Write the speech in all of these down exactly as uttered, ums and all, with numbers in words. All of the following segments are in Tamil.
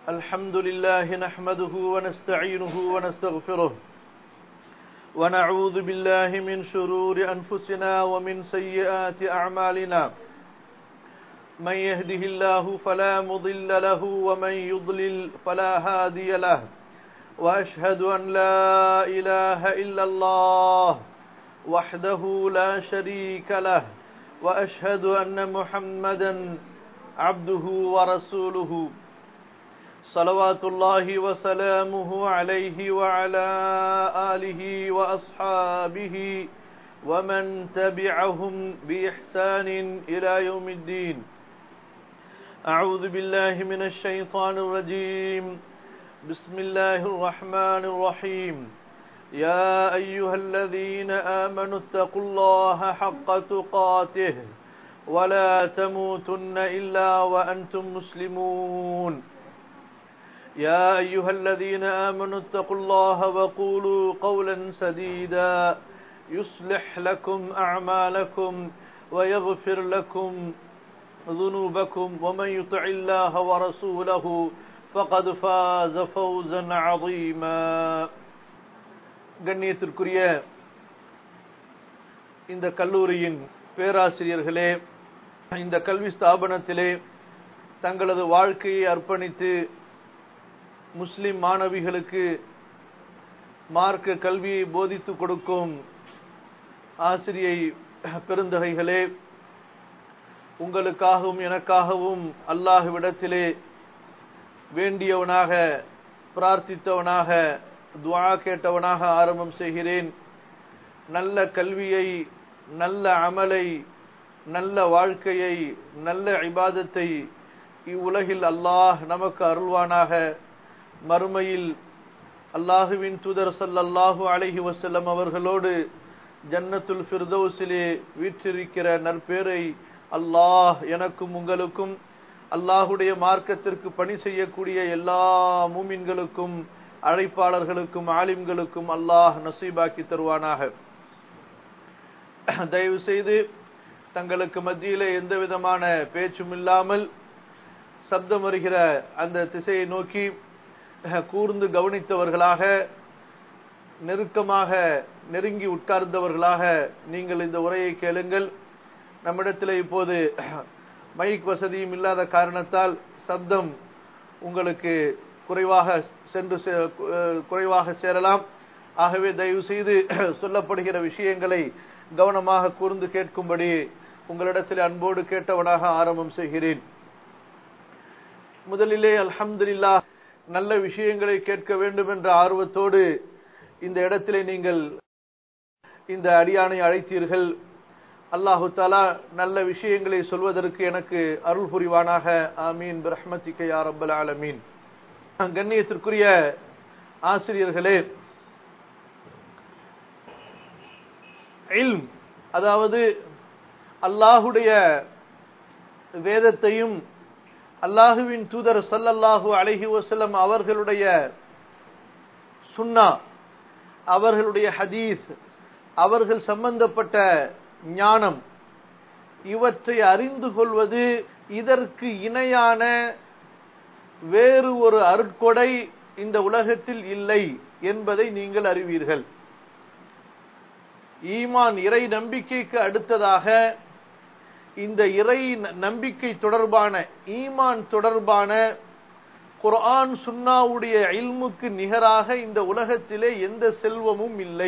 الحمد لله نحمده ونستعينه ونستغفره ونعوذ بالله من شرور أنفسنا ومن سيئات أعمالنا من يهده الله فلا مضل له ومن يضلل فلا هادي له وأشهد أن لا إله إلا الله وحده لا شريك له وأشهد أن محمدا عبده ورسوله صلوات الله وسلامه عليه وعلى آله وأصحابه ومن تبعهم بإحسان إلى يوم الدين. أعوذ بالله من الشيطان الرجيم. بسم الله الرحمن الرحيم. يا أيها الذين آمنوا اتقوا الله حق تقاته ولا تموتن إلا وأنتم مسلمون. يا أيها الذين آمنوا اتقوا الله وقولوا قولا سديدا يصلح لكم أعمالكم ويغفر لكم ذنوبكم ومن يطع الله ورسوله فقد فاز فوزا عظيما. கண்ணியத்திற்குரிய இந்த கல்லூரியின் பேராசிரியர்களே, இந்த கல்வி ஸ்தாபனத்திலே தங்களது வாழ்க்கையை அர்ப்பணித்து முஸ்லிம் மாணவிகளுக்கு மார்க்க கல்வியை போதித்து கொடுக்கும் ஆசிரியை பெருந்தகைகளே, உங்களுக்காகவும் எனக்காகவும் அல்லாஹ்விடத்திலே வேண்டியவனாக பிரார்த்தித்தவனாக துஆ கேட்டவனாக ஆரம்பம் செய்கிறேன். நல்ல கல்வியை, நல்ல அமலை, நல்ல வாழ்க்கையை, நல்ல இபாதத்தை இவ்வுலகில் அல்லாஹ் நமக்கு அருள்வானாக. மறுமையில் அல்லாஹுவின் தூதர் ஸல்லல்லாஹு அலைஹி வஸல்லம் அவர்களோடு ஜன்னத்துல் ஃபிர்தௌஸிலே வீற்றிருக்கிற நற்பேரை அல்லாஹ் எனக்கும் உங்களுக்கும் அல்லாஹுடைய மார்க்கத்திற்கு பணி செய்யக்கூடிய எல்லா மூமின்களுக்கும் அழைப்பாளர்களுக்கும் ஆலிம்களுக்கும் அல்லாஹ் நசீபாக்கி தருவானாக. தயவு செய்து தங்களுக்கு மத்தியிலே எந்த விதமான பேச்சும் இல்லாமல் சப்தம் வருகிற அந்த திசையை நோக்கி கூர்ந்து கவனித்தவர்களாக, நெருக்கமாக நெருங்கி உட்கார்ந்தவர்களாக நீங்கள் இந்த உரையை கேளுங்கள். நம்மிடத்தில் இப்போது மைக் வசதியும் இல்லாத காரணத்தால் சப்தம் உங்களுக்கு குறைவாக சென்று குறைவாக சேரலாம். ஆகவே தயவு செய்து சொல்லப்படுகிற விஷயங்களை கவனமாக கூர்ந்து கேட்கும்படி உங்களிடத்தில் அன்போடு கேட்டவனாக ஆரம்பம் செய்கிறேன். முதலிலே அல்ஹம்துலில்லாஹ், நல்ல விஷயங்களை கேட்க வேண்டும் என்ற ஆர்வத்தோடு இந்த இடத்திலே நீங்கள் இந்த அடியானை அழைத்தீர்கள். அல்லாஹு தஆலா நல்ல விஷயங்களை சொல்வதற்கு எனக்கு அருள் புரிவானாக. ஆமீன் பிரஹ்மத்திக யா ரப்பல் ஆலமீன். கண்ணியத்திற்குரிய ஆசிரியர்களே, இல்ம் அதாவது அல்லாஹுடைய வேதத்தையும் அல்லாஹுவின் தூதர் ஸல்லல்லாஹு அலைஹி வஸல்லம் அவர்களுடைய சுன்னா, அவர்களுடைய ஹதீஸ், அவர்கள் சம்பந்தப்பட்ட ஞானம், இவற்றை அறிந்து கொள்வது இதற்கு இணையான வேறு ஒரு அருட்கொடை இந்த உலகத்தில் இல்லை என்பதை நீங்கள் அறிவீர்கள். ஈமான், இறை நம்பிக்கைக்கு அடுத்ததாக இந்த இறை நம்பிக்கை தொடர்பான, ஈமான் தொடர்பான குர்ஆன் சுன்னாவுடைய இல்முக்கு நிகராக இந்த உலகத்திலே எந்த செல்வமும் இல்லை.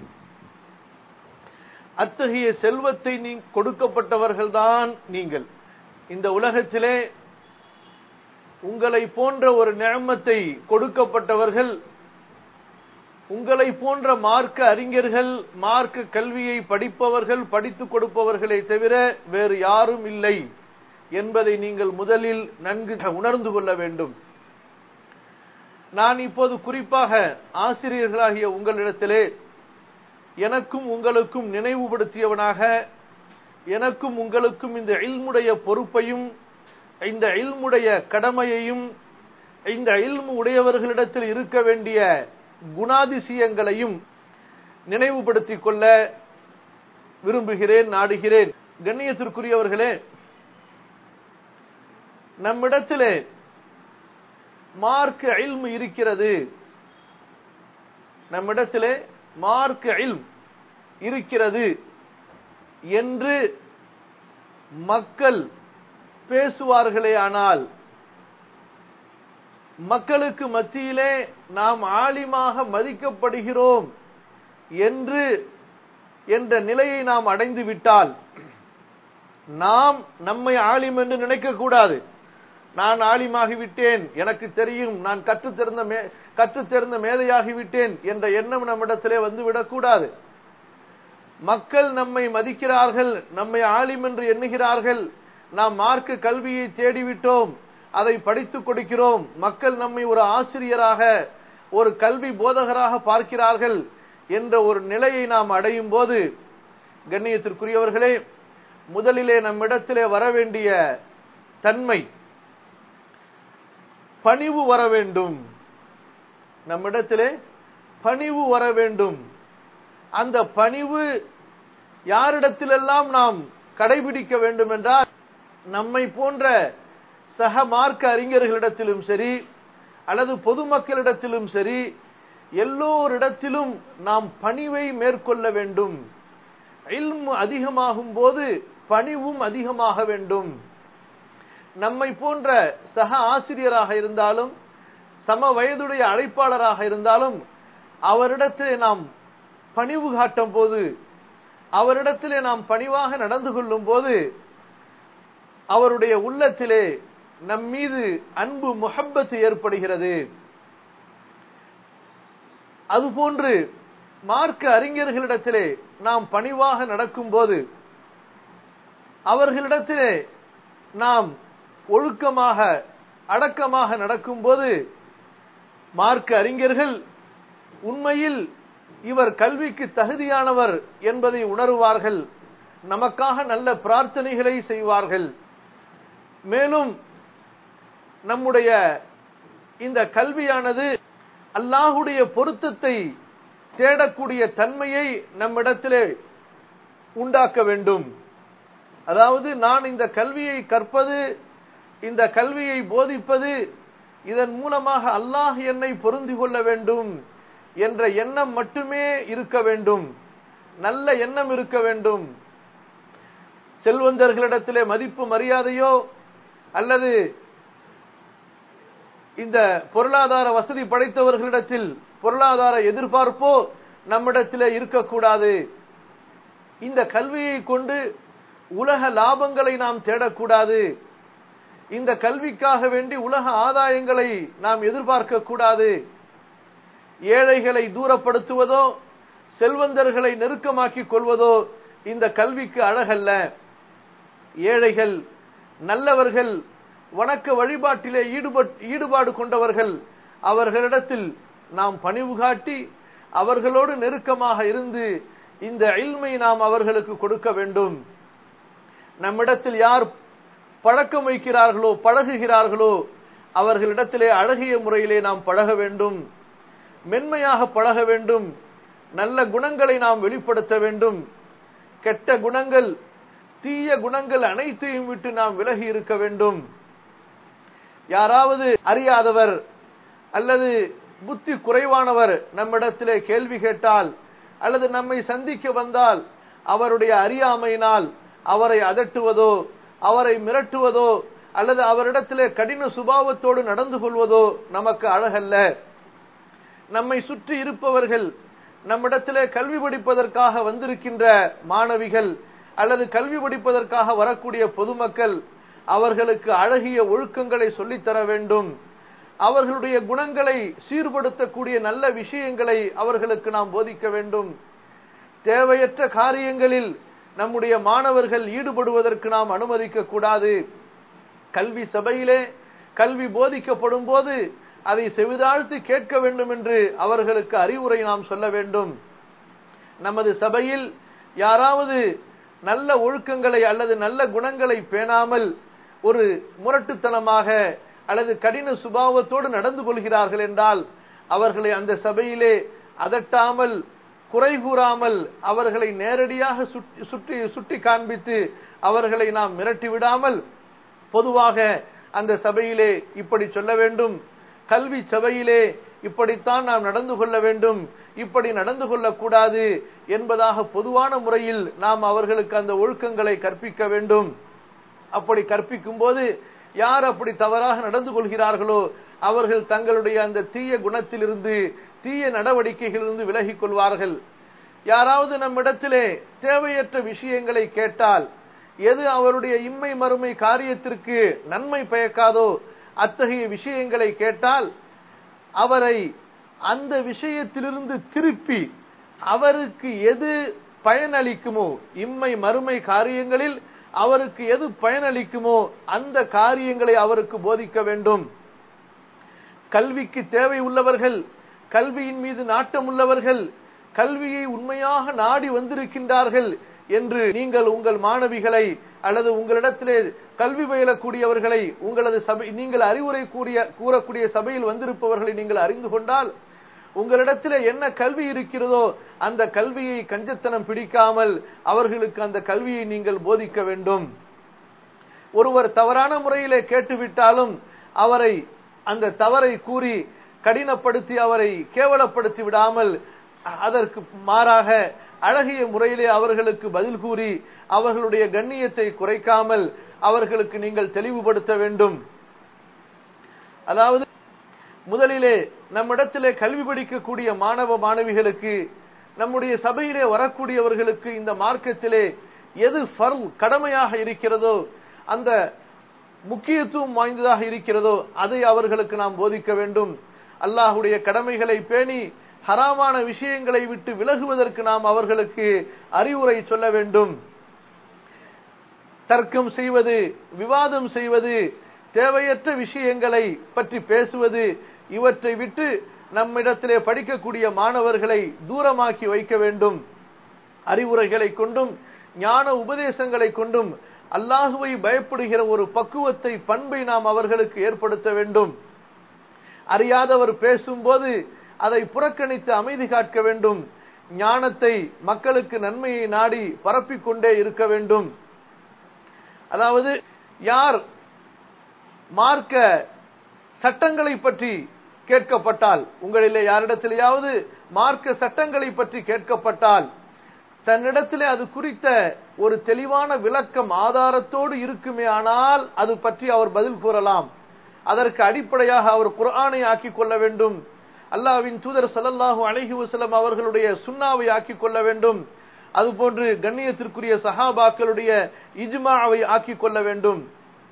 அத்தகைய செல்வத்தை நீ கொடுக்கப்பட்டவர்கள்தான் நீங்கள். இந்த உலகத்திலே உங்களை போன்ற ஒரு நிஅமத்தை கொடுக்கப்பட்டவர்கள், உங்களை போன்ற மார்க்க அறிஞர்கள், மார்க்க கல்வியை படிப்பவர்கள், படித்துக் கொடுப்பவர்களை தவிர வேறு யாரும் இல்லை என்பதை நீங்கள் முதலில் நன்கு உணர்ந்து கொள்ள வேண்டும். நான் இப்போது குறிப்பாக ஆசிரியர்களாகிய உங்களிடத்திலே எனக்கும் உங்களுக்கும் நினைவுபடுத்தியவனாக, எனக்கும் உங்களுக்கும் இந்த இல்முடைய பொறுப்பையும், இந்த இல்முடைய கடமையையும், இந்த இல்மு உடையவர்களிடத்தில் இருக்க வேண்டிய குணாதிசயங்களையும் நினைவுபடுத்திக் கொள்ள விரும்புகிறேன், நாடுகிறேன். கண்ணியத்திற்குரியவர்களே, நம்மிடத்திலே மார்க்க இல்ம் இருக்கிறது, நம்மிடத்திலே மார்க்க இல்ம் இருக்கிறது என்று மக்கள் பேசுவார்களே, ஆனால் மக்களுக்கு மத்தியிலே நாம் ஆலிமாக மதிக்கப்படுகிறோம் என்று என்ற நிலையை நாம் அடைந்து விட்டால், நாம் நம்மை ஆலிம் என்று நினைக்க கூடாது. நான் ஆலிமாகிவிட்டேன், எனக்கு தெரியும், நான் கற்றுத் தெரிந்த கற்றுத் தெரிந்த மேதையாகிவிட்டேன் என்ற எண்ணம் நம்மிடத்திலே வந்துவிடக் கூடாது. மக்கள் நம்மை மதிக்கிறார்கள், நம்மை ஆலிம் என்று எண்ணுகிறார்கள், நாம் மார்க்க கல்வியை தேடிவிட்டோம், அதை படித்துக் கொடுக்கிறோம், மக்கள் நம்மை ஒரு ஆசிரியராக ஒரு கல்வி போதகராக பார்க்கிறார்கள் என்ற ஒரு நிலையை நாம் அடையும் போது, கண்ணியத்திற்குரியவர்களே, முதலிலே நம்மிடத்திலே வர வேண்டிய தன்மை பணிவு வர வேண்டும். நம்மிடத்திலே பணிவு வர வேண்டும். அந்த பணிவு யாரிடத்திலெல்லாம் நாம் கடைபிடிக்க வேண்டும் என்றால், நம்மை போன்ற சக மார்க்க அறிஞர்களிடத்திலும் சரி அல்லது பொதுமக்களிடத்திலும் சரி, எல்லோரிடத்திலும் நாம் பணிவை மேற்கொள்ள வேண்டும். இல்ம் அதிகமாகும் போது பணிவும் அதிகமாக வேண்டும். நம்மை போன்ற சக ஆசிரியராக இருந்தாலும் சம வயதுடைய அழைப்பாளராக இருந்தாலும் அவரிடத்திலே நாம் பணிவு காட்டும் போது, அவரிடத்திலே நாம் பணிவாக நடந்து கொள்ளும் போது, அவருடைய உள்ளத்திலே நம் மீது அன்பு முஹப்பத் ஏற்படுகிறது. அதுபோன்று மார்க்க அறிஞர்களிடத்திலே நாம் பணிவாக நடக்கும் போது, அவர்களிடத்திலே நாம் ஒழுக்கமாக அடக்கமாக நடக்கும் போது, மார்க்க அறிஞர்கள் உண்மையில் இவர் கல்விக்கு தகுதியானவர் என்பதை உணருவார்கள், நமக்காக நல்ல பிரார்த்தனைகளை செய்வார்கள். மேலும் நம்முடைய இந்த கல்வியானது அல்லாஹுடைய பொருத்தத்தை தேடக்கூடிய தன்மையை நம்மிடத்திலே உண்டாக்க வேண்டும். அதாவது, நான் இந்த கல்வியை கற்பது, இந்த கல்வியை போதிப்பது, இதன் மூலமாக அல்லாஹ் என்னை பொருந்தி கொள்ள வேண்டும் என்ற எண்ணம் மட்டுமே இருக்க வேண்டும். நல்ல எண்ணம் இருக்க வேண்டும். செல்வந்தர்களிடத்திலே மதிப்பு மரியாதையோ அல்லது இந்த பொருளாதார வசதி படைத்தவர்களிடத்தில் பொருளாதார எதிர்பார்ப்போ நம்மிடத்திலே இருக்கக்கூடாது. இந்த கல்வியை கொண்டு உலக லாபங்களை நாம் தேடக்கூடாது. இந்த கல்விக்காக வேண்டி உலக ஆதாயங்களை நாம் எதிர்பார்க்க கூடாது. ஏழைகளை தூரப்படுத்துவதோ செல்வந்தர்களை நெருக்கமாக்கிக் கொள்வதோ இந்த கல்விக்கு அழகல்ல. ஏழைகள், நல்லவர்கள், வணக்க வழிபாட்டிலே ஈடுபாடு கொண்டவர்கள், அவர்களிடத்தில் நாம் பணிவு காட்டி அவர்களோடு நெருக்கமாக இருந்து இந்த இல்மை நாம் அவர்களுக்கு கொடுக்க வேண்டும். நம்மிடத்தில் யார் பழக்கம் வைக்கிறார்களோ பழகுகிறார்களோ அவர்களிடத்திலே அழகிய முறையிலே நாம் பழக வேண்டும், மென்மையாக பழக வேண்டும், நல்ல குணங்களை நாம் வெளிப்படுத்த வேண்டும். கெட்ட குணங்கள், தீய குணங்கள் அனைத்தையும் விட்டு நாம் விலகி இருக்க வேண்டும். யாராவது அறியாதவர் அல்லது புத்தி குறைவானவர் நம்மிடத்திலே கேள்வி கேட்டால் அல்லது நம்மை சந்திக்க வந்தால், அவருடைய அறியாமையினால் அவரை அதட்டுவதோ அவரை மிரட்டுவதோ அல்லது அவரிடத்திலே கடின சுபாவத்தோடு நடந்து கொள்வதோ நமக்கு அழகல்ல. நம்மை சுற்றி இருப்பவர்கள், நம்மிடத்திலே கல்வி படிப்பதற்காக வந்திருக்கின்ற மாணவிகள் அல்லது கல்வி படிப்பதற்காக வரக்கூடிய பொதுமக்கள், அவர்களுக்கு அழகிய ஒழுக்கங்களை சொல்லித்தர வேண்டும். அவர்களுடைய குணங்களை சீர்படுத்தக்கூடிய நல்ல விஷயங்களை அவர்களுக்கு நாம் போதிக்க வேண்டும். தேவையற்ற காரியங்களில் நம்முடைய மாணவர்கள் ஈடுபடுவதற்கு நாம் அனுமதிக்க கூடாது. கல்வி சபையிலே கல்வி போதிக்கப்படும் போது அதை செவிதாழ்த்தி கேட்க வேண்டும் என்று அவர்களுக்கு அறிவுரை நாம் சொல்ல வேண்டும். நமது சபையில் யாராவது நல்ல ஒழுக்கங்களை அல்லது நல்ல குணங்களை பேணாமல் ஒரு முரட்டுத்தனமாக அல்லது கடின சுபாவத்தோடு நடந்து கொள்கிறார்கள் என்றால், அவர்களை அந்த சபையிலே அதட்டாமல் குறை கூறாமல் அவர்களை நேரடியாக சுட்டி சுட்டி காண்பித்து அவர்களை நாம் மிரட்டி விடாமல் பொதுவாக அந்த சபையிலே இப்படி சொல்ல வேண்டும், கல்வி சபையிலே இப்படித்தான் நாம் நடந்து கொள்ள வேண்டும், இப்படி நடந்து கொள்ளக்கூடாது என்பதாக பொதுவான முறையில் நாம் அவர்களுக்கு அந்த ஒழுக்கங்களை கற்பிக்க வேண்டும். அப்படி கற்பிக்கும் போது யார் அப்படி தவறாக நடந்து கொள்கிறார்களோ அவர்கள் தங்களுடைய அந்த தீய குணத்திலிருந்து, தீய நடவடிக்கைகளிலிருந்து விலகிக் கொள்வார்கள். யாராவது நம்மிடத்திலே தேவையற்ற விஷயங்களை கேட்டால், எது அவருடைய இம்மை மறுமை காரியத்திற்கு நன்மை பயக்காதோ அத்தகைய விஷயங்களை கேட்டால் அவரை அந்த விஷயத்திலிருந்து திருப்பி அவருக்கு எது பயனளிக்குமோ, இம்மை மறுமை காரியங்களில் அவருக்கு எது பயனளிக்குமோ அந்த காரியங்களை அவருக்கு போதிக்க வேண்டும். கல்விக்கு தேவை உள்ளவர்கள், கல்வியின் மீது நாட்டம் உள்ளவர்கள், கல்வியை உண்மையாக நாடி வந்திருக்கின்றார்கள் என்று நீங்கள் உங்கள் மாணவிகளை அல்லது உங்களிடத்திலே கல்வி பயிலக்கூடியவர்களை, உங்களது சபை, நீங்கள் அறிவுரை கூறிய கூறக்கூடிய சபையில் வந்திருப்பவர்களை நீங்கள் அறிந்து கொண்டால், உங்களிடத்திலே என்ன கல்வி இருக்கிறதோ அந்த கல்வியை கஞ்சத்தனம் பிடிக்காமல் அவர்களுக்கு அந்த கல்வியை நீங்கள் போதிக்க வேண்டும். ஒருவர் தவறான முறையிலே கேட்டுவிட்டாலும் அவரை அந்த தவறை கூறி கடினப்படுத்தி அவரை கேவலப்படுத்தி விடாமல், அதற்கு மாறாக அழகிய முறையிலே அவர்களுக்கு பதில் கூறி அவர்களுடைய கண்ணியத்தை குறைக்காமல் அவர்களுக்கு நீங்கள் தெளிவுபடுத்த வேண்டும். அதாவது முதலிலே நம்மிடத்திலே கல்வி படிக்கக்கூடிய மாணவ மாணவிகளுக்கு, நம்முடைய சபையிலே வரக்கூடியவர்களுக்கு இந்த மார்க்கத்திலே எது ஃபர்ல் கடமையாக இருக்கிறதோ, அந்த முக்கியத்துவம் வாய்ந்ததாக இருக்கிறதோ அதை அவர்களுக்கு நாம் போதிக்க வேண்டும். அல்லாஹ்வுடைய கடமைகளை பேணி ஹராமான விஷயங்களை விட்டு விலகுவதற்கு நாம் அவர்களுக்கு அறிவுரை சொல்ல வேண்டும். தர்க்கம் செய்வது, விவாதம் செய்வது, தேவையற்ற விஷயங்களை பற்றி பேசுவது, இவற்றை விட்டு நம்மிடத்திலே படிக்கக்கூடிய மாணவர்களை தூரமாக்கி வைக்க வேண்டும். அறிவுரைகளை கொண்டும் ஞான உபதேசங்களை கொண்டும் அல்லாஹுவை பயப்படுகிற ஒரு பக்குவத்தை, பண்பை நாம் அவர்களுக்கு ஏற்படுத்த வேண்டும். அறியாதவர் பேசும்போது அதை புறக்கணித்து அமைதி காக்க வேண்டும். ஞானத்தை, மக்களுக்கு நன்மையை நாடி பரப்பிக் கொண்டே இருக்க வேண்டும். அதாவது யார் மார்க்க சட்டங்களை பற்றி கேட்கப்பட்டால், உங்களிலே யாரிடத்திலேயாவது மார்க்க சட்டங்களை பற்றி கேட்கப்பட்டால், தன்னிடத்திலே அது குறித்த ஒரு தெளிவான விளக்கம் ஆதாரத்தோடு இருக்குமே ஆனால் அது பற்றி அவர் பதில் கூறலாம். அதற்கு அடிப்படையாக அவர் குர்ஆனை ஆக்கிக் கொள்ள வேண்டும். அல்லாஹ்வின் தூதர் ஸல்லல்லாஹு அலைஹி வஸல்லம் அவர்களுடைய சுன்னாவை ஆக்கிக் கொள்ள வேண்டும். அதுபோன்று கண்ணியத்திற்குரிய சஹாபாக்களுடைய இஜ்மாவை ஆக்கிக் கொள்ள வேண்டும்.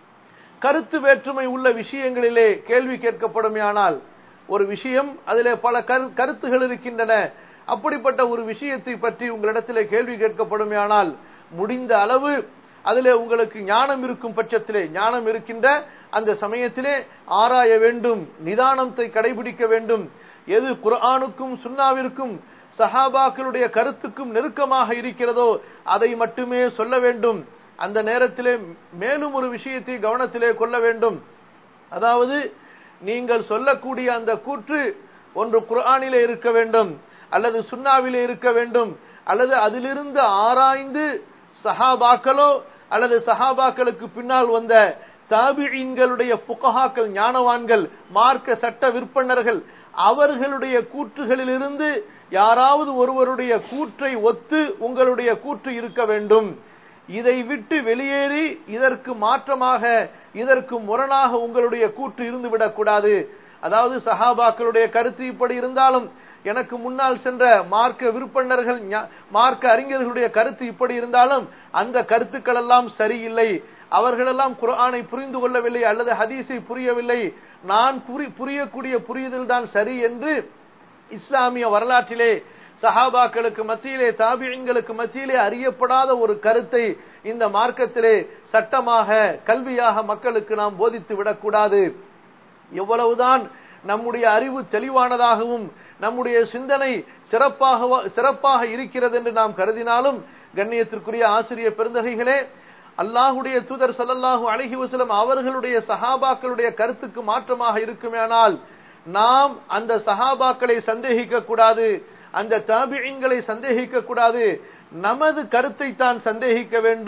கருத்து வேற்றுமை உள்ள விஷயங்களிலே கேள்வி கேட்கப்படுமையானால், ஒரு விஷயம் அதிலே பல கருத்துகள் இருக்கின்றன, அப்படிப்பட்ட ஒரு விஷயத்தை பற்றி உங்களிடத்திலே கேள்வி கேட்கப்படுமையானால் முடிந்த அளவு அதிலே உங்களுக்கு ஞானம் இருக்கும் பட்சத்திலே, ஞானம் இருக்கின்ற அந்த சமயத்திலே ஆராய வேண்டும், நிதானத்தை கடைபிடிக்க வேண்டும். எது குர்ஆனுக்கும் சுன்னாவிற்கும் சஹாபாக்களுடைய கருத்துக்கும் நெருக்கமாக இருக்கிறதோ அதை மட்டுமே சொல்ல வேண்டும். அந்த நேரத்திலே மேலும் ஒரு விஷயத்தை கவனத்திலே கொள்ள வேண்டும். அதாவது நீங்கள் சொல்லக்கூடிய அந்த கூற்று ஒன்று குர்ஆனிலே இருக்க வேண்டும், அல்லது சுன்னாவிலே இருக்க வேண்டும், அல்லது அதிலிருந்து ஆராய்ந்து சஹாபாக்களோ அல்லது சஹாபாக்களுக்கு பின்னால் வந்த தாபிஈன்களுடைய ஃபுகஹாக்கள், ஞானவான்கள், மார்க்க சட்ட விற்பனர்கள், அவர்களுடைய கூற்றுகளிலிருந்து யாராவது ஒருவருடைய கூற்றை ஒத்து உங்களுடைய கூற்று இருக்க வேண்டும். இதை விட்டு வெளியேறி இதற்கு மாற்றமாக, இதற்கு முரணாக உங்களுடைய கூற்று இருந்து விடக்கூடாது. அதாவது சஹாபாக்களுடைய கருத்து இப்படி இருந்தாலும், எனக்கு முன்னால் சென்ற மார்க்க விற்பனர்கள், மார்க்க அறிஞர்களுடைய கருத்து இப்படி இருந்தாலும் அந்த கருத்துக்கள் எல்லாம் சரியில்லை, அவர்களெல்லாம் குர்ஆனை புரிந்து கொள்ளவில்லை அல்லது ஹதீஸை புரியவில்லை, நான் புரியக்கூடிய புரிதல் தான் சரி என்று இஸ்லாமிய வரலாற்றிலே சஹாபாக்களுக்கு மத்தியிலே, தாபிஈன்களுக்கு மத்தியிலே அறியப்படாத ஒரு கருத்தை இந்த மார்க்கத்திலே சட்டமாக, கல்வியாக மக்களுக்கு நாம் போதித்து விடக்கூடாது. எவ்வளவுதான் நம்முடைய அறிவு தெளிவானதாகவும் நம்முடைய சிந்தனை சிறப்பாக சிறப்பாக இருக்கிறது என்று நாம் கருதினாலும், கண்ணியத்திற்குரிய ஆசிரியர் பெருந்தகைகளே, அல்லாஹ்வுடைய தூதர் ஸல்லல்லாஹு அலைஹி வஸல்லம் அவர்களுடைய சஹாபாக்களுடைய கருத்துக்கு மாற்றமாக இருக்குமேனால் நாம் அந்த சஹாபாக்களை சந்தேகிக்க கூடாது, அந்த தாபிஈன்களை சந்தேகிக்க கூடாது, நமது கருத்தை தான் சந்தேகிக்க வேண்டும்.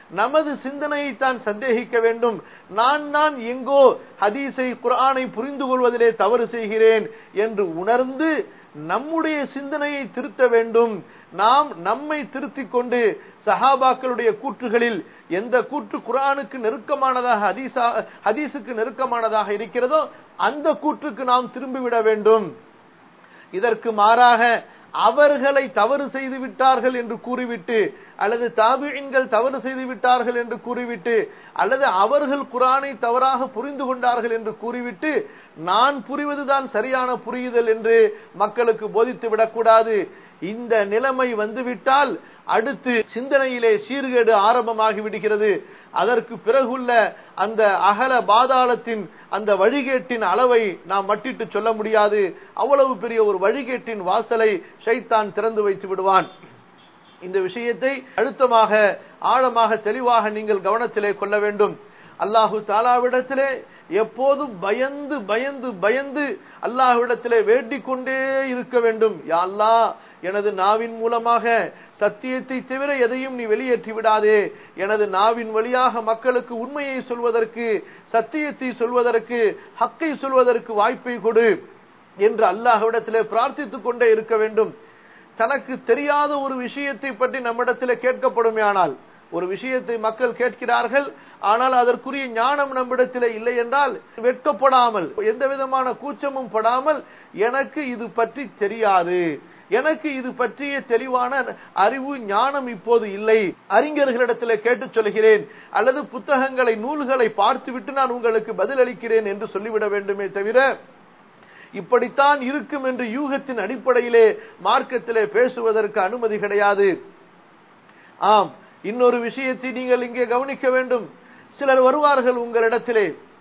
நமது சிந்தனையை தான் சந்தேகிக்க வேண்டும். நான் தான் எங்கோ ஹதீஸை குர்ஆனை புரிந்து கொள்வதிலே தவறு செய்கிறேன் என்று உணர்ந்து நம்முடைய சிந்தனையை திருத்த வேண்டும். நாம் நம்மை திருத்திக் கொண்டு சஹாபாக்களுடைய கூற்றுகளில் எந்த கூற்று குர்ஆனுக்கு நெருக்கமானதாக ஹதீஸா ஹதீஸுக்கு நெருக்கமானதாக இருக்கிறதோ அந்த கூற்றுக்கு நாம் திரும்பிவிட வேண்டும். இதற்கு மாறாக அவர்களை தவறு செய்து விட்டார்கள் என்று கூறிவிட்டு, அல்லது தாபிஈன்கள் தவறு செய்து விட்டார்கள் என்று கூறிவிட்டு, அல்லது அவர்கள் குர்ஆனை தவறாக புரிந்து கொண்டார்கள் என்று கூறிவிட்டு நான் புரிவதுதான் சரியான புரியுதல் என்று மக்களுக்கு போதித்து விடக்கூடாது. இந்த நிலைமை வந்துவிட்டால் அடுத்து சிந்தனையிலே சீர்கேடு ஆரம்பமாகி விடுகிறது. அதற்கு பிறகுள்ள அந்த அகல பாதாளத்தின் அந்த வழிகேட்டின் அளவை நாம் மட்டிட்டு சொல்ல முடியாது. அவ்வளவு பெரிய ஒரு வழிகேட்டின் வாசலை ஷைத்தான் திறந்து வைத்து விடுவான். இந்த விஷயத்தை அழுத்தமாக ஆழமாக தெளிவாக நீங்கள் கவனத்திலே கொள்ள வேண்டும். அல்லாஹு தாலாவிடத்திலே எப்போதும் பயந்து பயந்து பயந்து அல்லாஹ்விடத்திலே வேண்டிக் கொண்டே இருக்க வேண்டும். யா அல்லாஹ், எனது நாவின் மூலமாக சத்தியத்தை தவிர எதையும் நீ வெளியேற்றி விடாதே. எனது நாவின் வழியாக மக்களுக்கு உண்மையை சொல்வதற்கு, சத்தியத்தை சொல்வதற்கு, ஹக்கை சொல்வதற்கு வாய்ப்பை கொடு என்று அல்லாஹ்விடத்திலே பிரார்த்தித்துக் கொண்டே இருக்க வேண்டும். தனக்கு தெரியாத ஒரு விஷயத்தை பற்றி நம்மிடத்திலே கேட்கப்படுமேயானால், ஒரு விஷயத்தை மக்கள் கேட்கிறார்கள், ஆனால் அதற்குரிய ஞானம் நம்மிடத்திலே இல்லை என்றால் வெட்கப்படாமல், எந்த விதமான கூச்சமும் படாமல், எனக்கு இது பற்றி தெரியாது, எனக்கு இது பற்றிய தெளிவான அறிவு ஞானம் இப்போது இல்லை, அறிஞர்களிடத்தில் கேட்டு சொல்கிறேன், அல்லது புத்தகங்களை நூல்களை பார்த்துவிட்டு நான் உங்களுக்கு பதிலளிக்கிறேன் என்று சொல்லிவிட வேண்டுமே தவிர, இப்படித்தான் இருக்கும் என்று யூகத்தின் அடிப்படையிலே மார்க்கத்திலே பேசுவதற்கு அனுமதி கிடையாது. ஆம், இன்னொரு விஷயத்தை நீங்கள் இங்கே கவனிக்க வேண்டும். சிலர் வருவார்கள் உங்களிடத்திலே,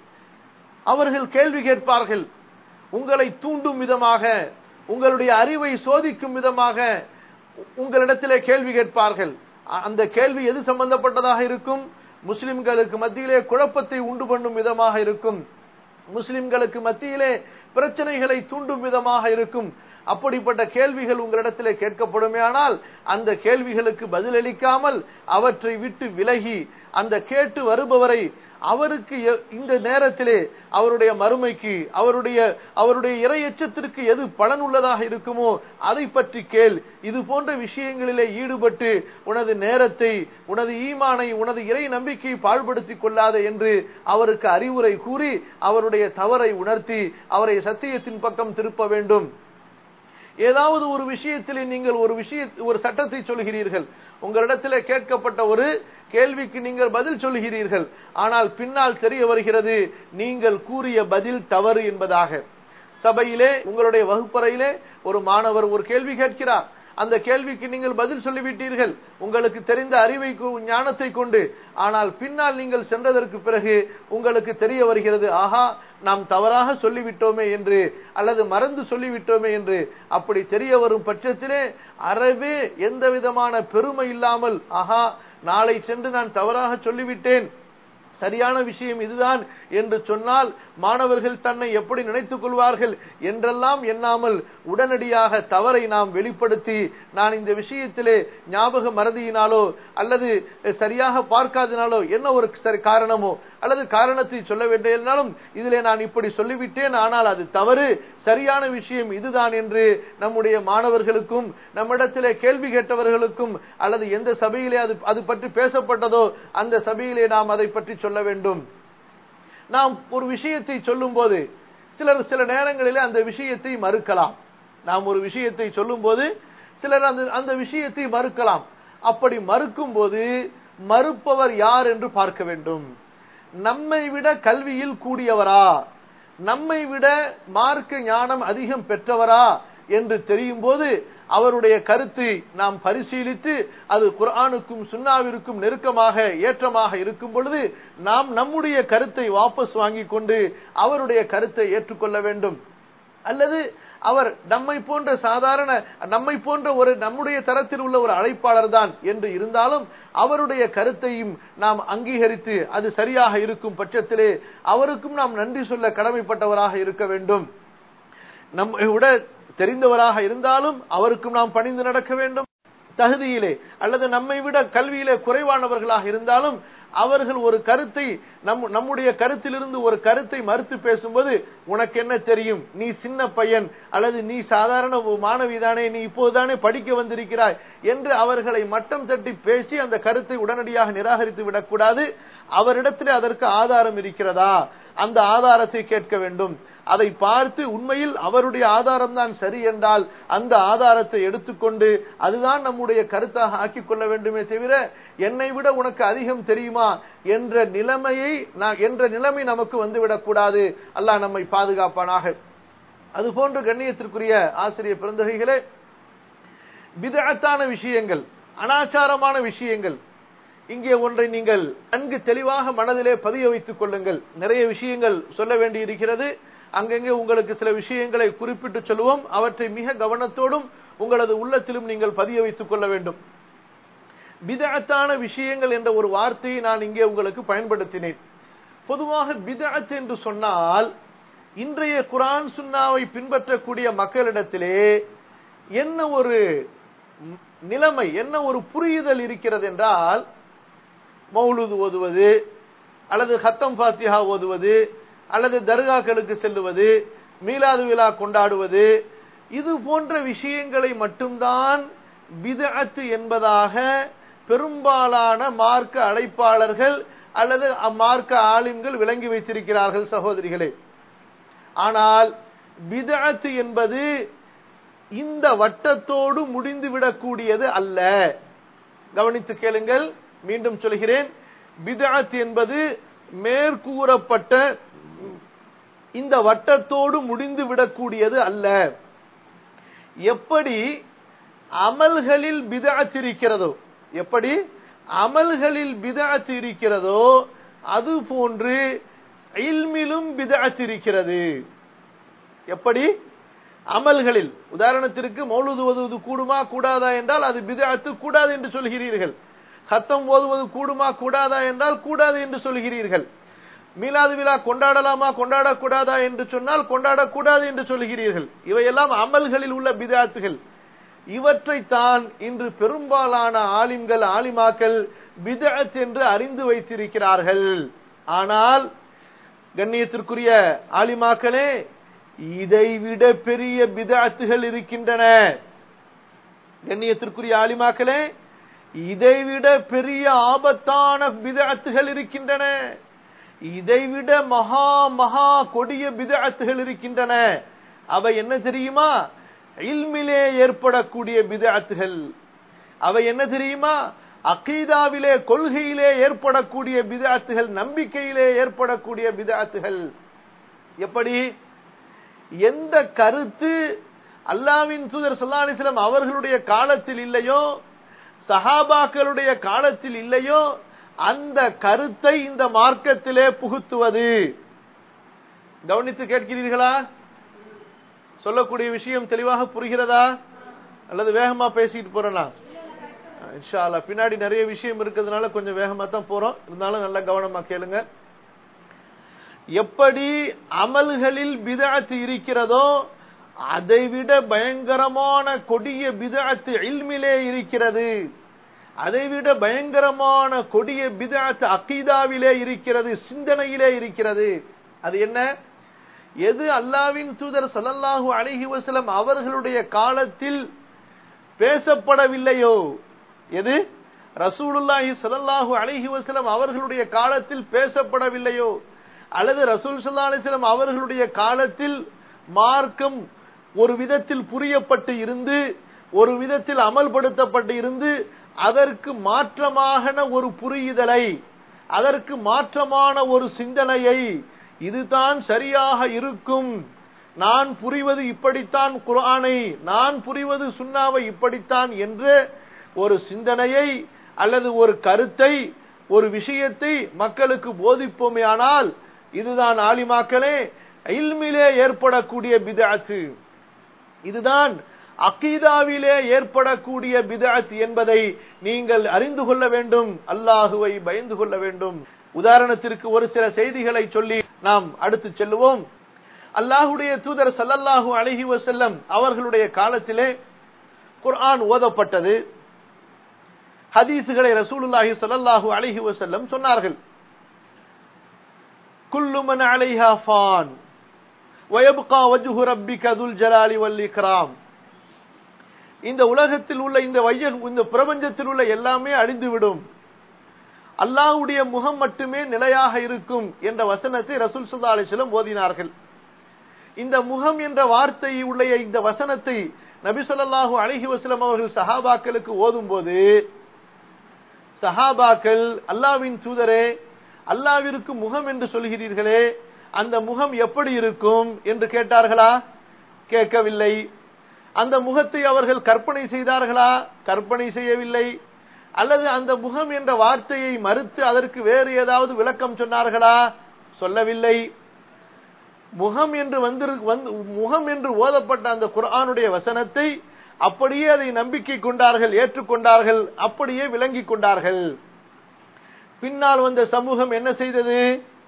அவர்கள் கேள்வி கேட்பார்கள், உங்களை தூண்டும் விதமாக, உங்களுடைய அறிவை சோதிக்கும் விதமாக உங்களிடத்திலே கேள்வி கேட்பார்கள். அந்த கேள்வி எது சம்பந்தப்பட்டதாக இருக்கும்? முஸ்லிம்களுக்கு மத்தியிலே குழப்பத்தை உண்டு பண்ணும் விதமாக இருக்கும், முஸ்லிம்களுக்கு மத்தியிலே பிரச்சனைகளை தூண்டும் விதமாக இருக்கும். அப்படிப்பட்ட கேள்விகள் உங்களிடத்திலே கேட்கப்படுமேயானால் அந்த கேள்விகளுக்கு பதிலளிக்காமல் அவற்றை விட்டு விலகி அந்த கேட்டு வருபவரை அவருக்கு இந்த நேரத்திலே அவருடைய மறுமைக்கு, அவருடைய அவருடைய இறையச்சத்திற்கு எது பலன் உள்ளதாக இருக்குமோ அதை பற்றி கேள். இது போன்ற விஷயங்களிலே ஈடுபட்டு உனது நேரத்தை, உனது ஈமானை, உனது இறை நம்பிக்கையை பாழ்படுத்திக் கொள்ளாத என்று அவருக்கு அறிவுரை கூறி அவருடைய தவறை உணர்த்தி அவரை சத்தியத்தின் பக்கம் திருப்ப வேண்டும். ஏதாவது ஒரு விஷயத்திலே நீங்கள் ஒரு விஷய ஒரு சட்டத்தை சொல்கிறீர்கள், உங்களிடத்திலே கேட்கப்பட்ட ஒரு கேள்விக்கு நீங்கள் பதில் சொல்கிறீர்கள், ஆனால் பின்னால் தெரிய வருகிறது நீங்கள் கூறிய பதில் தவறு என்பதாக. சபையிலே, உங்களுடைய வகுப்பறையிலே ஒரு மாணவர் ஒரு கேள்வி கேட்கிறார், அந்த கேள்விக்கு நீங்கள் பதில் சொல்லிவிட்டீர்கள் உங்களுக்கு தெரிந்த அறிவை ஞானத்தை கொண்டு, ஆனால் பின்னால் நீங்கள் சென்றதற்கு பிறகு உங்களுக்கு தெரிய வருகிறது, ஆஹா நாம் தவறாக சொல்லிவிட்டோமே என்று, அல்லது மறந்து சொல்லிவிட்டோமே என்று. அப்படி தெரிய வரும் பட்சத்திலே அறவே எந்த விதமான பெருமை இல்லாமல், ஆஹா நாளை சென்று நான் தவறாக சொல்லிவிட்டேன், சரியான விஷயம் இதுதான் என்று சொன்னால் மாணவர்கள் தன்னை எப்படி நினைத்துக் கொள்வார்கள் என்றெல்லாம் எண்ணாமல் உடனடியாக தவறை நாம் வெளிப்படுத்தி, நான் இந்த விஷயத்திலே ஞாபக மறதியினாலோ அல்லது சரியாக பார்க்காதனாலோ என்ன ஒரு காரணமோ அல்லது காரணத்தை சொல்ல வேண்டியிருந்தாலும் இதிலே நான் இப்படி சொல்லிவிட்டேன், ஆனால் அது தவறு, சரியான விஷயம் இதுதான் என்று நம்முடைய மாணவர்களுக்கும் நம்மிடத்திலே கேள்வி கேட்டவர்களுக்கும் அல்லது எந்த சபையிலே அது அது பற்றி பேசப்பட்டதோ அந்த சபையிலே நாம் அதை பற்றி சொல்ல வேண்டும். நாம் ஒரு விஷயத்தை சொல்லும் போது சிலர் சில நேரங்களிலே அந்த விஷயத்தை மறுக்கலாம். நாம் ஒரு விஷயத்தை சொல்லும் போது சிலர் அந்த அந்த விஷயத்தை மறுக்கலாம். அப்படி மறுக்கும் போது மறுப்பவர் யார் என்று பார்க்க வேண்டும். நம்மை விட கல்வியில் கூடியவரா, நம்மை விட மார்க்க ஞானம் அதிகம் பெற்றவரா என்று தெரியும் போது அவருடைய கருத்தை நாம் பரிசீலித்து அது குர்ஆனுக்கும் சுன்னாவிற்கும் நெருக்கமாக ஏற்றமாக இருக்கும் பொழுது நாம் நம்முடைய கருத்தை வாபஸ் வாங்கிக் கொண்டு அவருடைய கருத்தை ஏற்றுக்கொள்ள வேண்டும். அல்லது அவர் நம்மை போன்ற சாதாரண நம்மை போன்ற ஒரு நம்முடைய தரத்தில் உள்ள ஒரு அழைப்பாளர் தான் என்று இருந்தாலும் அவருடைய கருத்தையும் நாம் அங்கீகரித்து அது சரியாக இருக்கும் பட்சத்திலே அவருக்கும் நாம் நன்றி சொல்ல கடமைப்பட்டவராக இருக்க வேண்டும். நம்மை விட தெரிந்தவராக இருந்தாலும் அவருக்கும் நாம் பணிந்து நடக்க வேண்டும். தகுதியிலே அல்லது நம்மை விட கல்வியிலே குறைவானவர்களாக இருந்தாலும் அவர்கள் ஒரு கருத்தை நம் நம்முடைய கருத்திலிருந்து ஒரு கருத்தை மறுத்து பேசும்போது, உனக்கு என்ன தெரியும், நீ சின்ன பையன் அல்லது நீ சாதாரண மாணவிதானே, நீ இப்போதுதானே படிக்க வந்திருக்கிறாய் என்று அவர்களை மட்டம் தட்டி பேசி அந்த கருத்தை உடனடியாக நிராகரித்து விடக்கூடாது. அவரிடத்திலே அதற்கு ஆதாரம் இருக்கிறதா, அந்த ஆதாரத்தை கேட்க வேண்டும். அதை பார்த்து உண்மையில் அவருடைய ஆதாரம் தான் சரி என்றால் அந்த ஆதாரத்தை எடுத்துக்கொண்டு அதுதான் நம்முடைய கருத்தாக ஆக்கிக் கொள்ள வேண்டுமே தவிர, என்னை விட உனக்கு அதிகம் தெரியுமா என்ற நிலைமையை என்ற நிலைமை நமக்கு வந்துவிடக் கூடாது. அல்லாஹ் நம்மை பாதுகாப்பானாக. அதுபோன்று கண்ணியத்திற்குரிய ஆசிரியர் பெருந்தகைகளே, பிதஅத்தான விஷயங்கள், அனாச்சாரமான விஷயங்கள், இங்கே ஒன்றை நீங்கள் நன்கு தெளிவாக மனதிலே பதிய வைத்துக் கொள்ளுங்கள். நிறைய விஷயங்கள் சொல்ல வேண்டி இருக்கிறது. அங்கங்கே உங்களுக்கு சில விஷயங்களை குறிப்பிட்டு சொல்லுவோம். அவற்றை மிக கவனத்தோடும் உங்களது உள்ளத்திலும் நீங்கள் பதிய வைத்துக் கொள்ள வேண்டும். பிதஅத்தான விஷயங்கள் என்ற ஒரு வார்த்தையை நான் இங்கே உங்களுக்கு பயன்படுத்தினேன். பொதுவாக பிதஅத் என்று சொன்னால் இன்றைய குர்ஆன் சுன்னாவை பின்பற்றக்கூடிய மக்களிடத்திலே என்ன ஒரு நிலைமை, என்ன ஒரு புரியுதல் இருக்கிறது என்றால், மௌலூத் ஓதுவது அல்லது ஹத்தம் ஃபாத்திஹா ஓதுவது அல்லது தர்காக்களுக்கு செல்லுவது, மீலாது விழா கொண்டாடுவது, இது போன்ற விஷயங்களை மட்டும்தான் பிதஅத் என்பதாக பெரும்பாலான மார்க்க அழைப்பாளர்கள் அல்லது மார்க்க ஆலிம்கள் விளங்கி வைத்திருக்கிறார்கள் சகோதரிகளே. ஆனால் பிதஅத் என்பது இந்த வட்டத்தோடு முடிந்துவிடக்கூடியது அல்ல. கவனித்து கேளுங்கள், மீண்டும் சொல்கிறேன். பிதஅத் என்பது மேற்கூறப்பட்ட இந்த வட்டத்தோடு முடிந்து விடக்கூடியது அல்ல. எப்படி அமல்களில் பிதஅத் இருக்கிறதோ, எப்படி அமல்களில் பிதஅத் இருக்கிறதோ அது போன்று இல்மிலும் பிதஅத் இருக்கிறது. எப்படி அமல்களில், உதாரணத்திற்கு மௌலூத் ஓதுவது கூடுமா கூடாதா என்றால் அது பிதஅத், கூடாது என்று சொல்கிறீர்கள். ஹத்தம் ஓதுவது கூடுமா கூடாதா என்றால் கூடாது என்று சொல்கிறீர்கள். மீலாது விழா கொண்டாடலாமா கொண்டாடக்கூடாதா என்று சொன்னால் கொண்டாடக்கூடாது என்று சொல்கிறீர்கள். இவையெல்லாம் அமல்களில் உள்ள பிதஅத்துகள். இவற்றை தான் இன்று பெரும்பாலான ஆலிம்கள் ஆலிமாக்கள் பிதஅத் என்று அறிந்து வைத்திருக்கிறார்கள். ஆனால் கண்ணியத்திற்குரிய ஆலிமாக்களே, இதைவிட பெரிய பிதஅத்துகள் இருக்கின்றன. கண்ணியத்திற்குரிய ஆலிமாக்களே, இதைவிட பெரிய ஆபத்தான பிதஅத்துகள் இருக்கின்றன. இதைவிட மகா மகா கொடிய பிதஅத்துகள் இருக்கின்றன. அவை என்ன தெரியுமா? இல்மிலே ஏற்படக்கூடிய பிதஅத்துகள். அவை என்ன தெரியுமா? அகீதாவிலே, கொள்கையிலே ஏற்படக்கூடிய பிதஅத்துகள், நம்பிக்கையிலே ஏற்படக்கூடிய பிதஅத்துகள். எப்படி? எந்த கருத்து அல்லாஹ்வின் தூதர் ஸல்லல்லாஹு அலைஹி வஸல்லம் அவர்களுடைய காலத்தில் இல்லையோ, சஹாபாக்களுடைய காலத்தில் இல்லையோ, அந்த கருத்தை இந்த மார்க்கத்திலே புகுத்துவது. கவனித்து கேட்கிறீர்களா? சொல்லக்கூடிய விஷயம் தெளிவாக புரிகிறதா அல்லது வேகமா பேசிட்டு போறேனா? இன்ஷா அல்லாஹ். பின்னாடி நிறைய விஷயம் இருக்கிறதுனால கொஞ்சம் வேகமா தான் போறோம். இருந்தாலும் நல்ல கவனமா கேளுங்க. எப்படி அமல்களில் பிதஅத் இருக்கிறதோ அதைவிட பயங்கரமான கொடிய பிதஅத் இல்மிலே இருக்கிறது. அதைவிட பயங்கரமான கொடிய பிதஅத் அகீதாவிலே இருக்கிறது, சிந்தனையிலே இருக்கிறது. அது என்ன? எது அல்லாஹ்வின் தூதர் ஸல்லல்லாஹு அலைஹி வஸல்லம் அவர்களுடைய காலத்தில் பேசப்படவில்லையோ, எது ரசூலுல்லாஹி ஸல்லல்லாஹு அலைஹி வஸல்லம் அவர்களுடைய காலத்தில் பேசப்படவில்லையோ, அல்லது ரசூல் ஸல்லல்லாஹு அலைஹி வஸல்லம் அவர்களுடைய காலத்தில் மார்க்கம் ஒரு விதத்தில் புரியப்பட்டு இருந்து, ஒரு விதத்தில் அமல்படுத்தப்பட்டு இருந்து, அதற்கு மாற்றமான ஒரு புரியுதலை, அதற்கு மாற்றமான ஒரு சிந்தனையை, இதுதான் சரியாக இருக்கும், நான் புரிவது இப்படித்தான் குர்ஆனை, நான் புரிவது சுன்னாவை இப்படித்தான் என்ற ஒரு சிந்தனையை அல்லது ஒரு கருத்தை, ஒரு விஷயத்தை மக்களுக்கு போதிப்போமேயானால், இதுதான் ஆலிமாக்களே இல்மிலே ஏற்படக்கூடிய பிதஅத், இதுதான் அகீதாவிலே ஏற்படக்கூடிய பிதஅத் என்பதை நீங்கள் அறிந்து கொள்ள வேண்டும். அல்லாஹுவை பயந்து கொள்ள வேண்டும். உதாரணத்திற்கு ஒரு சில செய்திகளை சொல்லி நாம் அடுத்து செல்லுவோம். அல்லாஹ்வுடைய தூதர் ஸல்லல்லாஹு அலைஹி வஸல்லம் அவர்களுடைய காலத்திலே குர்ஆன் ஓதப்பட்டது. ஹதீசுகளை ரசூலுல்லாஹி ஸல்லல்லாஹு அலைஹி வஸல்லம் சொன்னார்கள். குல்லு மன் அலைஹா ஃபான் வயப்கா வஜ்ஹு ரப்பிக துல் ஜலாலி வல் இக்ராம். இந்த உலகத்தில் உள்ள இந்த வையகம், இந்த பிரபஞ்சத்தில் உள்ள எல்லாமே அழிந்துவிடும், அல்லாஹ்வுடைய முகம் மட்டுமே நிலையாக இருக்கும் என்ற வசனத்தை ரசூல் ஸல்லல்லாஹு அலைஹி வஸல்லம் ஓதினார்கள். இந்த முகம் என்ற வார்த்தை உள்ள இந்த வசனத்தை நபி ஸல்லல்லாஹு அலைஹி வஸல்லம் அவர்கள் சஹாபாக்களுக்கு ஓதும்போது, சஹாபாக்கள் அல்லாஹ்வின் தூதரே, அல்லாஹ்விற்கு முகம் என்று சொல்கிறீர்களே, அந்த முகம் எப்படி இருக்கும் என்று கேட்டார்களா? கேட்கவில்லை. அந்த முகத்தை அவர்கள் கற்பனை செய்தார்களா? கற்பனை செய்யவில்லை. அல்லது அந்த முகம் என்ற வார்த்தையை மறுத்து அதற்கு வேறு ஏதாவது விளக்கம் சொன்னார்களா? சொல்லவில்லை. முகம் என்று வந்து முகம் என்று ஓதப்பட்ட அந்த குர்ஆனுடைய வசனத்தை அப்படியே அதை நம்பிக்கை கொண்டார்கள், ஏற்றுக்கொண்டார்கள், அப்படியே விளங்கிக் கொண்டார்கள். பின்னால் வந்த சமூகம் என்ன செய்தது?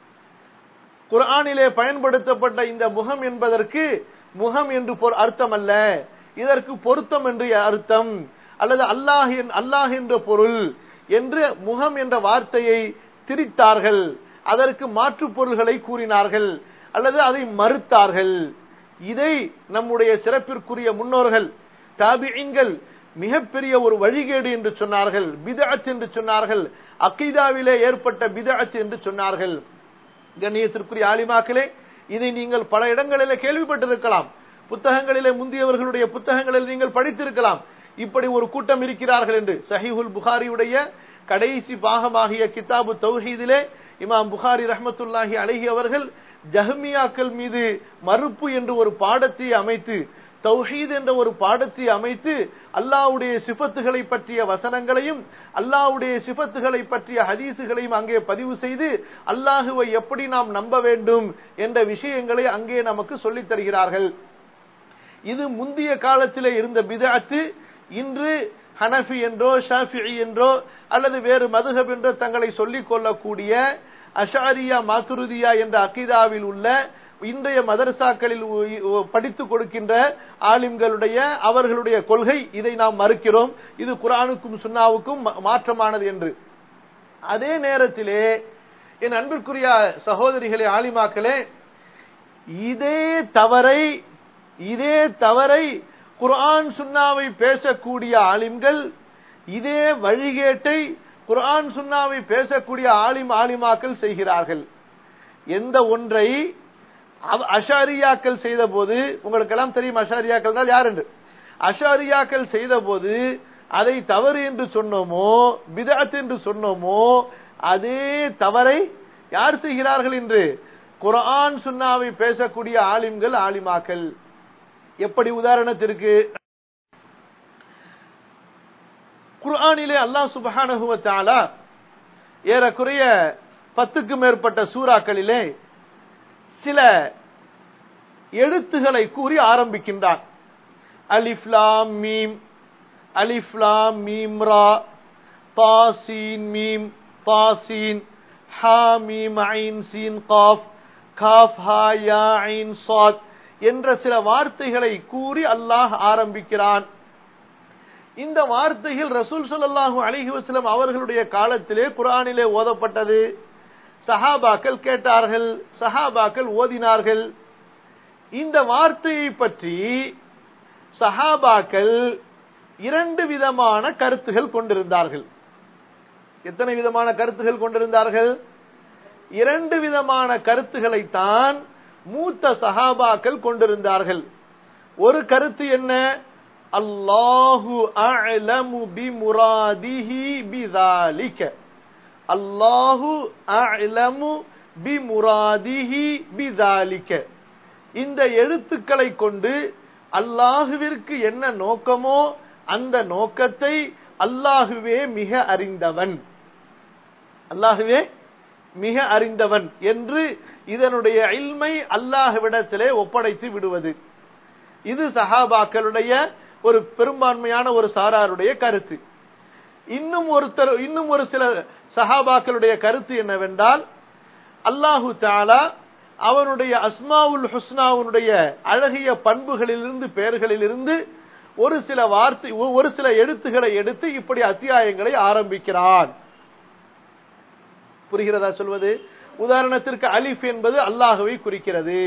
குர்ஆனிலே பயன்படுத்தப்பட்ட இந்த முகம் என்பதற்கு முகம் என்று அர்த்தம் அல்ல, இதற்கு பொருத்தம் என்று அர்த்தம், அல்லது அல்லாஹ் அல்லாஹ் என்ற பொருள் என்று முகம் என்ற வார்த்தையை திரித்தார்கள். அதற்கு மாற்று பொருள்களை கூறினார்கள் அல்லது அதை மறுத்தார்கள். இதை நம்முடைய சிறப்பிற்குரிய முன்னோர்கள் தாபிஈன்கள் மிகப்பெரிய ஒரு வழிகேடு என்று சொன்னார்கள், பித்அத் என்று சொன்னார்கள், அகீதாவிலே ஏற்பட்ட பித்அத் என்று சொன்னார்கள். கண்ணியத்திற்குரிய ஆலிமாக்களே, இதை நீங்கள் பல இடங்களிலே கேள்விப்பட்டிருக்கலாம், புத்தகங்களிலே முந்தியவர்களுடைய புத்தகங்களில் நீங்கள் படித்திருக்கலாம். இப்படி ஒரு கூட்டம் இருக்கிறார்கள் என்று. சஹீஹுல் புகாரியுடைய கடைசி பாகமாகிய கிதாபு தௌஹீதிலே இமாம் புகாரி ரஹ்மத்துல்லாஹி அலைஹி அவர்கள் ஜஹ்மியாக்கள் மீது மறுப்பு என்று ஒரு பாடத்தை அமைத்து, தௌஹீத் என்ற ஒரு பாடத்தை அமைத்து, அல்லாஹ்வுடைய சிஃபத்துகளை பற்றிய வசனங்களையும் அல்லாஹ்வுடைய சிஃபத்துகளை பற்றிய ஹதீசுகளையும் அங்கே பதிவு செய்து அல்லாஹுவை எப்படி நாம் நம்ப வேண்டும் என்ற விஷயங்களை அங்கே நமக்கு சொல்லித் தருகிறார்கள். இது முந்திய காலத்திலே இருந்த பித்அத். இன்று ஹனஃபி என்றோ ஷாஃபிஈ என்றோ அல்லது வேறு மதுஹப் என்றோ தங்களை சொல்லிக் கொள்ளக்கூடிய அஷாரியா மாதுரிதியா என்ற அகீதாவில் உள்ள இன்றைய மதரசாக்களில் படித்துக் கொடுக்கின்ற ஆலிம்களுடைய அவர்களுடைய கொள்கை, இதை நாம் மறுக்கிறோம், இது குர்ஆனுக்கும் சுன்னாவுக்கும் மாற்றமானது என்று. அதே நேரத்திலே என் அன்பிற்குரிய சகோதரிகளே, ஆலிமாக்களே, இதே தவறை இதே தவறை குர்ஆன் சுன்னாவை பேசக்கூடிய ஆலிம்கள், இதே வழிகேட்டை குர்ஆன் சுன்னாவை பேசக்கூடிய ஆலிம் ஆலிமாக்கள் செய்கிறார்கள். எந்த ஒன்றை அஷாரியாக்கள் செய்த போது, உங்களுக்கு எல்லாம் தெரியும் அஷாரியாக்கள் யார் என்று, அஷாரியாக்கள் செய்த போது அதை தவறு என்று சொன்னோமோ, பித்அத் என்று சொன்னோமோ, அதே தவறை யார் செய்கிறார்கள் என்று குர்ஆன் சுன்னாவை பேசக்கூடிய ஆலிம்கள் ஆலிமாக்கள். எப்படி? உதாரணத்திற்கு குர்ஆனிலே அல்லாஹ் சுப்ஹானஹு வ தஆலா ஏறக்குறைய பத்துக்கு மேற்பட்ட சூறாக்களிலே சில எழுத்துக்களை கூறி ஆரம்பிக்கின்றான். அலிஃப் லாம் மீம், அலிஃப் லாம் மீம் ரா, தா சீன் மீம், தா சீன், ஹா மீம் ஐன் சீன் காஃப், காஃப் ஹா யா ஐன் ஸாத் என்ற சில வார்த்தைகளை கூறி அல்லாஹ் ஆரம்பிக்கிறான். இந்த வார்த்தைகள் ரசூல் ஸல்லல்லாஹு அலைஹி வஸல்லம் அவர்களுடைய காலத்திலே குர்ஆனிலே ஓதப்பட்டது. சஹாபாக்கள் கேட்டார்கள், சஹாபாக்கள் ஓதினார்கள். இந்த வார்த்தையை பற்றி சஹாபாக்கள் இரண்டு விதமான கருத்துகள் கொண்டிருந்தார்கள். எத்தனை விதமான கருத்துகள் கொண்டிருந்தார்கள்? இரண்டு விதமான கருத்துக்களை தான் மூத்த சஹாபாக்கள் கொண்டிருந்தார்கள். ஒரு கருத்து என்ன? அல்லாஹு அஅலமு பிமுராதிஹி பிஸாலிக, அல்லாஹு அஅலமு பிமுராதிஹி பிஸாலிக. இந்த எழுத்துக்களை கொண்டு அல்லாஹுவிற்கு என்ன நோக்கமோ அந்த நோக்கத்தை அல்லாஹுவே மிக அறிந்தவன், அல்லாஹுவே மிக அறிந்தவன் என்று இதனுடைய இல்மை அல்லாஹ்விடத்திலே ஒப்படைத்து விடுவது. இது சஹாபாக்களுடைய ஒரு பெரும்பான்மையான ஒரு சாராருடைய கருத்து. இன்னும் ஒருத்தர் இன்னும் ஒரு சில சஹாபாக்களுடைய கருத்து என்னவென்றால், அல்லாஹு தஆலா அவனுடைய அஸ்மாவுல் ஹுஸ்னாவுடைய அழகிய பண்புகளிலிருந்து பெயர்களிலிருந்து ஒரு சில வார்த்தை ஒரு சில எழுத்துக்களை எடுத்து இப்படி அத்தியாயங்களை ஆரம்பிக்கிறான். புரிகிறதா சொல்வது? உதாரணத்திற்கு அலிஃப் என்பது அல்லாஹ்வை குறிக்கிறது,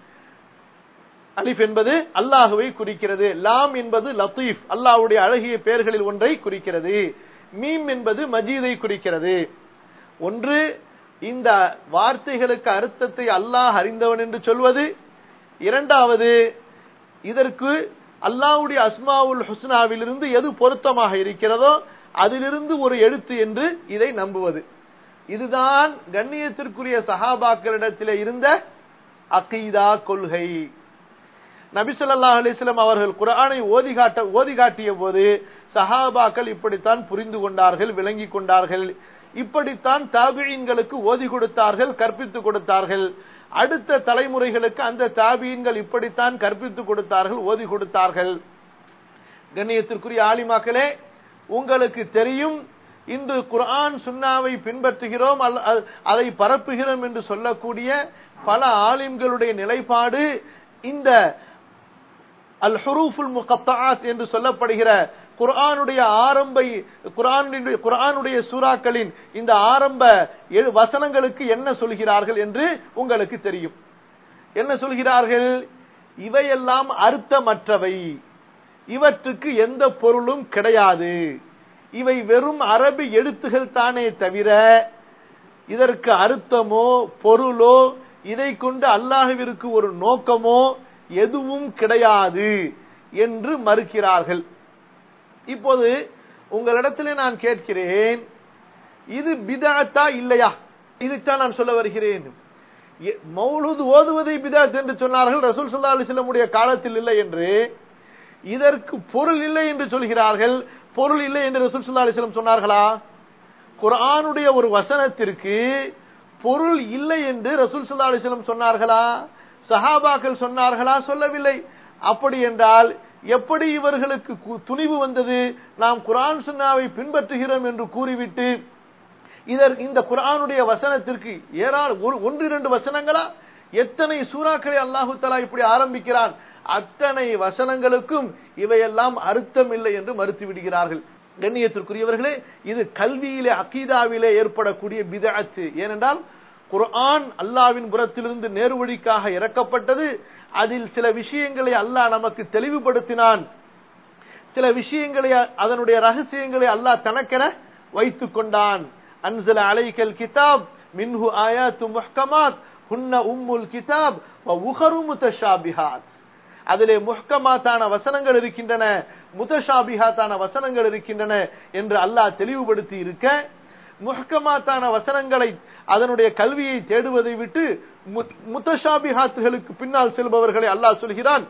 அலிஃப் என்பது அல்லாஹ்வை குறிக்கிறது. லாம் என்பது லத்தீஃப், அல்லாஹ்வுடைய அழகிய பெயர்களில் ஒன்றை குறிக்கிறது. மீம் என்பது மஜீதை குறிக்கிறது. ஒன்று, இந்த வார்த்தைகளுக்கு அர்த்தத்தை அல்லாஹ் அறிந்தவன் என்று சொல்வது. இரண்டாவது, இதற்கு அல்லாஹ்வுடைய அஸ்மாவுல் ஹுஸ்னாவிலிருந்து எது பொருத்தமாக இருக்கிறதோ அதிலிருந்து ஒரு எழுத்து என்று இதை நம்புவது. இதுதான் கண்ணியத்திற்குரிய சஹாபாக்களிடத்திலே இருந்த அகீதா கொள்கை. நபி ஸல்லல்லாஹு அலைஹி வஸல்லம் அவர்கள் குர்ஆனை ஓதி காட்ட ஓதி காட்டிய போது சஹாபாக்கள் இப்படித்தான் புரிந்து கொண்டார்கள், விளங்கிக் கொண்டார்கள். இப்படித்தான் தாபிஈன்களுக்கு ஓதி கொடுத்தார்கள், கற்பித்துக் கொடுத்தார்கள். அடுத்த தலைமுறைகளுக்கு அந்த தாபிஈன்கள் இப்படித்தான் கற்பித்துக் கொடுத்தார்கள், ஓதி கொடுத்தார்கள். கண்ணியத்திற்குரிய ஆலிமாக்களே, உங்களுக்கு தெரியும், இன்று குர்ஆன் சுன்னாவை பின்பற்றுகிறோம், அதை பரப்புகிறோம் என்று சொல்லக்கூடிய பல ஆலிம்களுடைய நிலைப்பாடு இந்த அல் ஹுரூஃபுல் முகத்தஆத் என்று சொல்லப்படுகிற குர்ஆனுடைய ஆரம்ப குர்ஆனுடைய குர்ஆனுடைய சூறாக்களின் இந்த ஆரம்ப வசனங்களுக்கு என்ன சொல்கிறார்கள் என்று உங்களுக்கு தெரியும். என்ன சொல்கிறார்கள்? இவையெல்லாம் அர்த்தமற்றவை, இவற்றுக்கு எந்த பொருளும் கிடையாது, இவை வெறும் அரபி எழுத்துகள் தானே தவிர இதற்கு அர்த்தமோ பொருளோ இதை கொண்டு அல்லாஹ்விற்கு ஒரு நோக்கமோ எதுவும் கிடையாது என்று மறுக்கிறார்கள். இப்போது உங்களிடத்திலே நான் கேட்கிறேன், இது பிதஅத்தா இல்லையா? இதுதான் நான் சொல்ல வருகிறேன். மௌலூத் ஓதுவதை பிதஅத் என்று சொன்னார்கள், ரசூல் ஸல்லல்லாஹு அலைஹி வஸல்லம் உடைய காலத்தில் இல்லை என்று. இதற்கு பொருள் இல்லை என்று சொல்கிறார்கள். பொருள் இல்லை என்று ரசூல் ஸல்லல்லாஹு அலைஹி வஸல்லம் சொன்னார்களா? குர்ஆனுடைய ஒரு வசனத்திற்கு பொருள் இல்லை என்று ரசூல் ஸல்லல்லாஹு அலைஹி வஸல்லம் சொன்னார்களா? சஹாபாக்கள் சொன்னார்களா? சொல்லவில்லை. அப்படி என்றால் எப்படி இவர்களுக்கு துணிவு வந்தது? நாம் குர்ஆன் சுன்னாவை பின்பற்றுகிறோம் என்று கூறிவிட்டு இதர் இந்த குர்ஆனுடைய வசனத்திற்கு ஏராள ஒன்று இரண்டு வசனங்களா, எத்தனை சூறாக்களை அல்லாஹு தஆலா இப்படி ஆரம்பிக்கிறான், அத்தனை வசனங்களுக்கும் இவையெல்லாம் அர்த்தம் இல்லை என்று மறுத்து விடுகிறார்கள். கண்ணியத்திற்குரியவர்களே, இது கல்வியிலே அகீதாவிலே ஏற்படக்கூடிய பிதஅத். ஏனென்றால் குர்ஆன் அல்லாஹ்வின் புறத்திலிருந்து நேர்வழிக்காக இறக்கப்பட்டது. அதில் சில விஷயங்களை அல்லாஹ் நமக்கு தெளிவுபடுத்தினான், சில விஷயங்களை அதனுடைய ரகசியங்களை அல்லாஹ் தனக்கென வைத்துக் கொண்டான். அன்ஸல அலைக்கல் கிதாப் மின்ஹு ஆயாத்து முஹ்கமாத் ஹுன்ன உம்முல் கிதாப் வ உஹரு முத்தஷாபிஹாத். அதிலே முஹ்கமாத்தான வசனங்கள் இருக்கின்றன, முத்தஷாபிஹாத்தான வசனங்கள் இருக்கின்றன என்று அல்லாஹ் தெளிவுபடுத்தி இருக்க, முஹ்கமாத்தான வசனங்களை அதனுடைய கல்வியை தேடுவதை விட்டு முத்தஷாபிஹாத்துகளுக்கு பின்னால் செல்பவர்களை அல்லாஹ் சொல்கிறான்.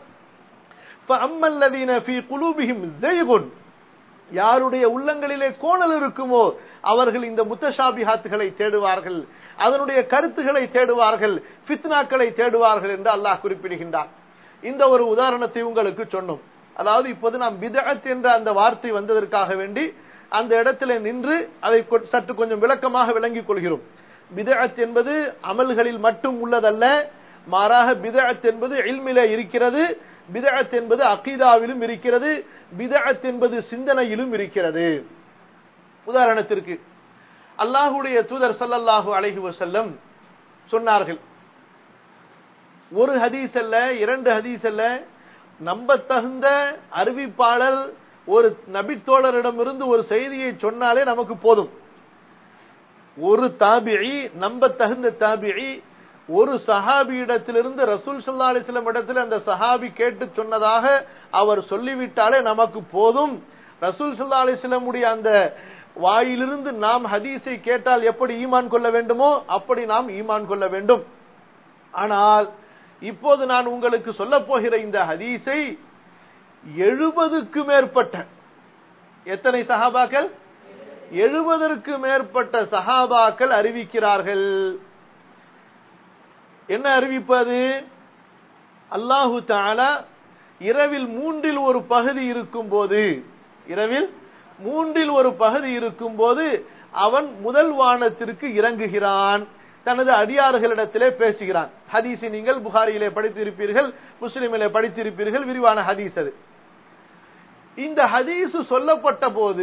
ஃபஅம்மல்லதீன ஃபீ குலூபிஹிம் ஸைகுன், யாருடைய உள்ளங்களிலே கோணல் இருக்குமோ அவர்கள் இந்த முத்தஷாபிஹாத்துகளை தேடுவார்கள், அதனுடைய கருத்துக்களை தேடுவார்கள், ஃபித்னாக்களை தேடுவார்கள் என்று அல்லாஹ் குறிப்பிடுகின்றான். இந்த ஒரு உதாரணத்தை உங்களுக்கு சொன்னோம். அதாவது இப்போது நாம் பிதஅத் என்ற அந்த வார்த்தை வந்ததற்காக வேண்டி அந்த இடத்துல நின்று அதை சற்று கொஞ்சம் விளக்கமாக விளங்கிக் கொள்கிறோம். பிதஅத் என்பது அமல்களில் மட்டும் உள்ளதல்ல, மாறாக பிதஅத் என்பது இல்மிலே இருக்கிறது, பிதஅத் என்பது அகீதாவிலும் இருக்கிறது, பிதஅத் என்பது சிந்தனையிலும் இருக்கிறது. உதாரணத்திற்கு அல்லாஹ்வுடைய தூதர் ஸல்லல்லாஹு அலைஹி வஸல்லம் சொன்னார்கள், ஒரு ஹதீஸ் அல்ல, இரண்டு ஹதீஸ் அல்ல, நம்பத்தகுந்த அறிவிப்பாளர் ஒரு நபித்தோழரிடமிருந்து ஒரு செய்தியை சொன்னாலே நமக்கு போதும். ஒரு தாபிஈ, நம்பத்தகுந்த தாபிஈ, ஒரு சஹாபியிடத்திலிருந்து ரசூல் ஸல்லல்லாஹு அலைஹி வஸல்லம் இடத்தில் அந்த சஹாபி கேட்டு சொன்னதாக அவர் சொல்லிவிட்டாலே நமக்கு போதும். ரசூல் ஸல்லல்லாஹு அலைஹி வஸல்லம் உடைய அந்த வாயிலிருந்து நாம் ஹதீஸை கேட்டால் எப்படி ஈமான் கொள்ள வேண்டுமோ அப்படி நாம் ஈமான் கொள்ள வேண்டும். ஆனால் இப்போது நான் உங்களுக்கு சொல்ல போகிற இந்த ஹதீஸை எழுபதுக்கு மேற்பட்ட, எத்தனை சஹாபாக்கள்? எழுபதற்கு மேற்பட்ட சஹாபாக்கள் அறிவிக்கிறார்கள். என்ன அறிவிப்பது? அல்லாஹு தஆலா இரவில் மூன்றில் ஒரு பகுதி இருக்கும் போது, இரவில் மூன்றில் ஒரு பகுதி இருக்கும் போது அவன் முதல் வானத்திற்கு இறங்குகிறான், தனது அடியார்களிடத்திலே பேசுகிறான். ஹதீஸை நீங்கள் புகாரியிலே படித்திருப்பீர்கள், முஸ்லிமிலே படித்திருப்பீர்கள், விரிவான ஹதீஸ் அது. இந்த ஹதீஸ் சொல்லப்பட்ட போது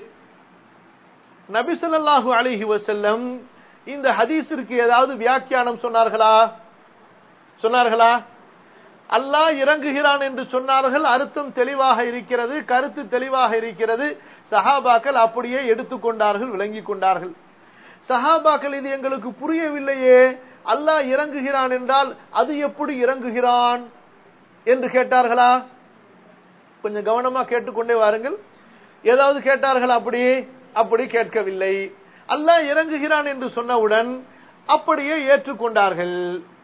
நபி ஸல்லல்லாஹு அலைஹி வஸல்லம் இந்த ஹதீஸிற்கு ஏதாவது வியாக்கியானம் சொன்னார்களா? சொன்னார்களா? அல்லாஹ் இறங்குகிறான் என்று சொன்னார்கள். அர்த்தம் தெளிவாக இருக்கிறது, கருத்து தெளிவாக இருக்கிறது. சஹாபாக்கள் அப்படியே எடுத்துக்கொண்டார்கள், விளங்கிக் கொண்டார்கள். சஹாபாக்கள் இது எங்களுக்கு புரியவில்லையே, அல்லாஹ் இறங்குகிறான் என்றால் அது எப்படி இறங்குகிறான் என்று கேட்டார்களா? கொஞ்சம் கவனமா கேட்டுக்கொண்டே வாருங்கள். ஏதாவது கேட்டார்கள்? அப்படி அப்படி கேட்கவில்லை. அல்லாஹ் இறங்குகிறான் என்று சொன்னவுடன் அப்படியே ஏற்றுக்கொண்டார்கள்.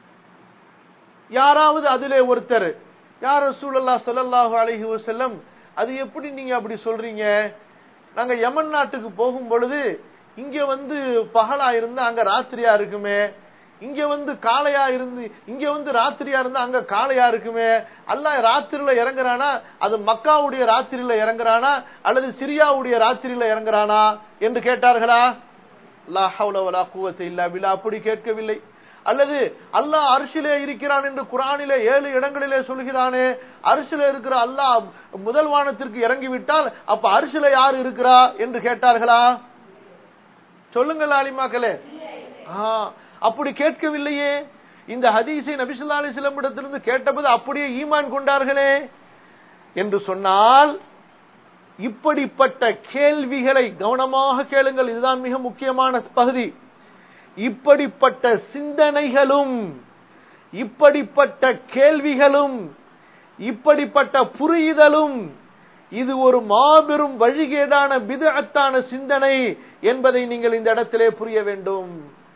யாராவது அதிலே ஒருத்தர், யா ரசூலுல்லாஹ் ஸல்லல்லாஹு அலைஹி வஸல்லம், அது எப்படி நீங்க அப்படி சொல்றீங்க? நாங்க யமன் நாட்டுக்கு போகும் பொழுது இங்க வந்து பகலா இருந்தா அங்க ராத்திரியா இருக்குமே, இங்க வந்து காலையா இருந்து இங்க வந்து ராத்திரியா இருந்தா அங்க காலையா இருக்குமே, அல்லாஹ் ராத்திரியில இறங்குறானா அது மக்காவுடைய ராத்திரியில இறங்குறானா அல்லது சிரியாவுடைய ராத்திரியில இறங்குறானா என்று கேட்டார்களா? லா ஹவ்ல வலா குவத்த இல்லா பில்லா, அப்படி கேட்கவில்லை. அல்லது அல்லாஹ் அர்ஷிலே இருக்கிறான் என்று குர்ஆனிலே ஏழு இடங்களிலே சொல்கிறானே, அர்ஷிலே இருக்கிற அல்லாஹ் முதல் வானத்திற்கு இறங்கிவிட்டால் அப்ப அர்ஷிலே யார் இருக்கிறா என்று கேட்டார்களா? சொல்லுங்கள் ஆலிமாக்களே. அப்படி கேட்கவில்லையே. இந்த ஹதீஸை நபி ஸல்லல்லாஹு அலைஹி வஸல்லம் இடத்திலிருந்து கேட்டபோது அப்படியே ஈமான் கொண்டார்களே என்று சொன்னால், இப்படிப்பட்ட கேள்விகளை கவனமாக கேளுங்கள். இதுதான் மிக முக்கியமான பகுதி. இப்படிப்பட்ட சிந்தனைகளும் இப்படிப்பட்ட கேள்விகளும் இப்படிப்பட்ட புரிதலும் இது ஒரு மாபெரும் வழிகேடான பித்அத்தான சிந்தனை என்பதை நீங்கள் இந்த இடத்திலே புரிய வேண்டும்.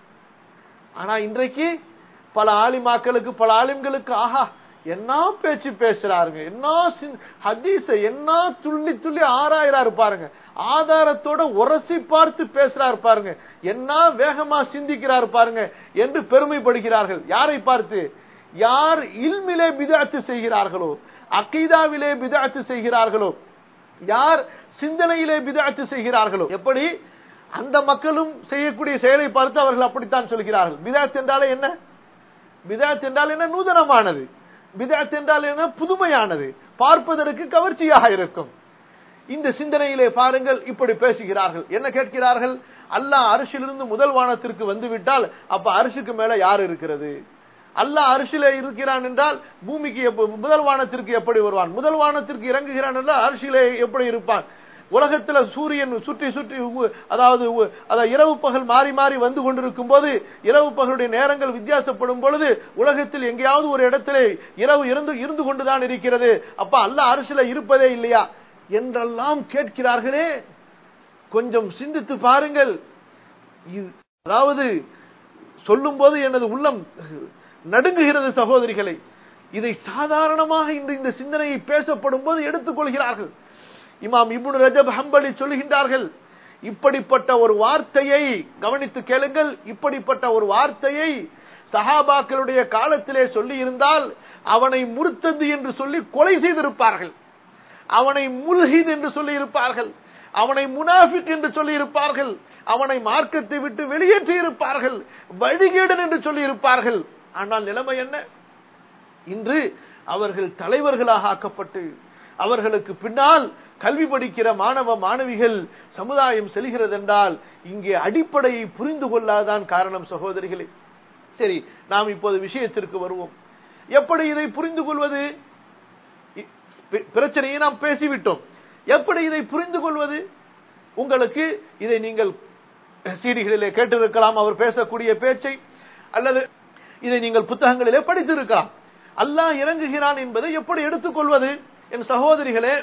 ஆனா இன்றைக்கு பல ஆலிமாக்களுக்கு, பல ஆலிம்களுக்கு ஆஹா என்ன பேச்சு பேசுறாருங்க, என்ன ஹதீஸ என்ன துள்ளி துள்ளி ஆராயிறாரு பாருங்க, ஆதாரத்தோட உரசி பார்த்து பேசுறாரு பாருங்க, என்ன வேகமா சிந்திக்கிறார் பாருங்க என்று பெருமைப்படுகிறார்கள். யாரை பார்த்து? யார் இல்மிலே பித்அத் செய்கிறார்களோ, அகீதாவிலே பித்அத் செய்கிறார்களோ, யார் சிந்தனையிலே பித்அத் செய்கிறார்களோ. எப்படி அந்த மக்களும் செய்யக்கூடிய செயலை பார்த்து அவர்கள் அப்படித்தான் சொல்கிறார்கள். பித்அத் என்றாலே என்ன? பித்அத் என்றால் என்ன? நூதனமானது. பித்அத் என்றால் என்ன? புதுமையானது, பார்ப்பதற்கு கவர்ச்சியாக இருக்கும். இந்த சிந்தனையிலே பாருங்கள், இப்படி பேசுகிறார்கள். என்ன கேட்கிறார்கள்? அல்லாஹ் அர்ஷிலிருந்து முதல் வானத்திற்கு வந்துவிட்டால் அப்ப அர்ஷுக்கு மேல யார் இருக்கிறது? அல்லாஹ் அர்ஷிலே இருக்கிறான் என்றால் பூமிக்கு முதல் வானத்திற்கு எப்படி வருவான்? முதல் வானத்திற்கு இறங்குகிறான் என்றால் அர்ஷிலே எப்படி இருப்பான்? உலகத்துல சூரியன் சுற்றி சுற்றி அதாவது இரவு பகல் மாறி மாறி வந்து கொண்டிருக்கும் போது, இரவு பகலுடைய நேரங்கள் வித்தியாசப்படும் பொழுது உலகத்தில் எங்கேயாவது ஒரு இடத்திலே இரவு இருந்து இருந்து கொண்டுதான் இருக்கிறது. அப்ப அல்லாஹ் அர்ஷிலே இருப்பதே இல்லையா என்றெல்லாம் கேட்கிறார்களே. கொஞ்சம் சிந்தித்து பாருங்கள். அதாவது சொல்லும் போது எனது உள்ளம் நடுங்குகிறது சகோதரிகளை. இதை சாதாரணமாக இந்த இந்த சிந்தனையை பேசப்படும் போது எடுத்துக்கொள்கிறார்கள். இமாம் இப்னு ரஜப் ஹம்பலி சொல்லுகின்றார்கள், இப்படிப்பட்ட ஒரு வார்த்தையை கவனித்து கேளுங்கள். இப்படிப்பட்ட ஒரு வார்த்தையை சஹாபாக்களுடைய காலத்திலே சொல்லி இருந்தால் அவனை முர்த்தது என்று சொல்லி கொலை செய்திருப்பார்கள், அவனை முல்ஹித் என்று சொல்லி இருப்பார்கள், அவனை முனாஃபிக் என்று சொல்லி இருப்பார்கள், அவனை மார்க்கத்தை விட்டு வெளியேற்றி இருப்பார்கள், வழிகேடன் என்று சொல்லி இருப்பார்கள். ஆனால் நிலைமை என்ன? இன்று அவர்கள் தலைவர்களாக ஆக்கப்பட்டு அவர்களுக்கு பின்னால் கல்வி படிக்கிற மாணவ மாணவிகள் சமுதாயம் செல்கிறது என்றால் இங்கே அடிப்படையை புரிந்து கொள்ளாதான் காரணம் சகோதரிகளே. சரி, நாம் இப்போது விஷயத்திற்கு வருவோம். எப்படி இதை புரிந்து கொள்வது? பிரச்சனையை நாம் பேசிவிட்டோம். எப்படி இதை புரிந்து கொள்வது? உங்களுக்கு இதை நீங்கள் சீடிகளிலே கேட்டிருக்கலாம், அவர் பேசக்கூடிய பேச்சை, அல்லது இதை நீங்கள் புத்தகங்களிலே படித்திருக்கலாம். அல்லாஹ் இறங்குகிறான் என்பதை எப்படி எடுத்துக்கொள்வது? என் சகோதரிகளே,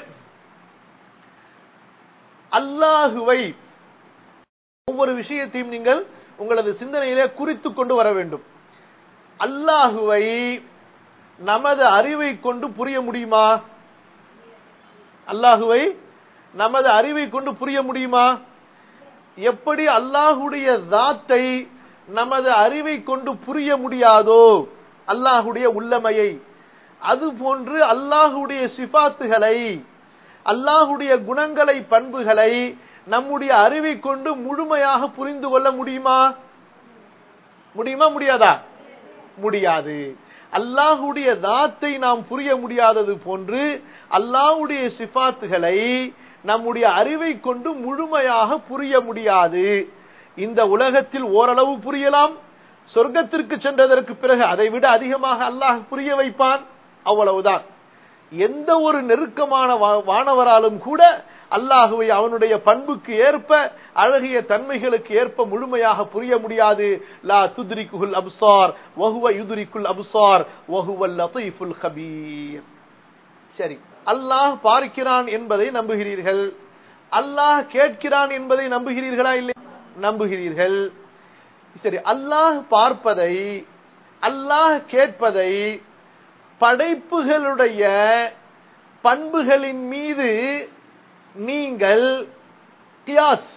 அல்லாஹுவை ஒவ்வொரு விஷயத்தையும் நீங்கள் உங்களது சிந்தனையிலே குறித்துக் கொண்டு வர வேண்டும். அல்லாஹுவை நமது அறிவை கொண்டு புரிய முடியுமா? அல்லாஹுவை நமது அறிவை கொண்டு புரிய முடியுமா? எப்படி அல்லாஹுடைய தாத்தை நமது அறிவை கொண்டு புரிய முடியாதோ, அல்லாஹுடைய உள்ளமையை, அதுபோன்று அல்லாஹுடைய சிபாத்துகளை, அல்லாஹுடைய குணங்களை, பண்புகளை நம்முடைய அறிவை கொண்டு முழுமையாக புரிந்து கொள்ள முடியுமா? முடியுமா? முடியாதா? முடியாது. அல்லாஹ்வுடைய தாத்தை நாம் புரிய முடியாதது போன்று அல்லாஹ்வுடைய சிஃபாத்துகளை நம்முடைய அறிவை கொண்டு முழுமையாக புரிய முடியாது. இந்த உலகத்தில் ஓரளவு புரியலாம், சொர்க்கத்திற்கு சென்றதற்கு பிறகு அதை விட அதிகமாக அல்லாஹ் புரிய வைப்பான், அவ்வளவுதான். எந்த ஒரு நெருக்கமான வானவராலும் கூட அல்லாஹுவை அவனுடைய பண்புக்கு ஏற்ப அழகிய தன்மைகளுக்கு ஏற்ப முழுமையாக புரிய முடியாது. லா துத்ரிகுல் அப்சார் வஹுவ யுத்ரிகுல் அப்சார் வஹுவல் லதீஃபுல் கபீர். சரி, அல்லாஹ் பார்க்கிறான் என்பதை நம்புகிறீர்கள், அல்லாஹ் கேட்கிறான் என்பதை நம்புகிறீர்களா? இல்லை, நம்புகிறீர்கள். சரி, அல்லாஹ் பார்ப்பதை அல்லாஹ் கேட்பதை படைப்புகளுடைய பண்புகளின் மீது நீங்கள் கியாஸ்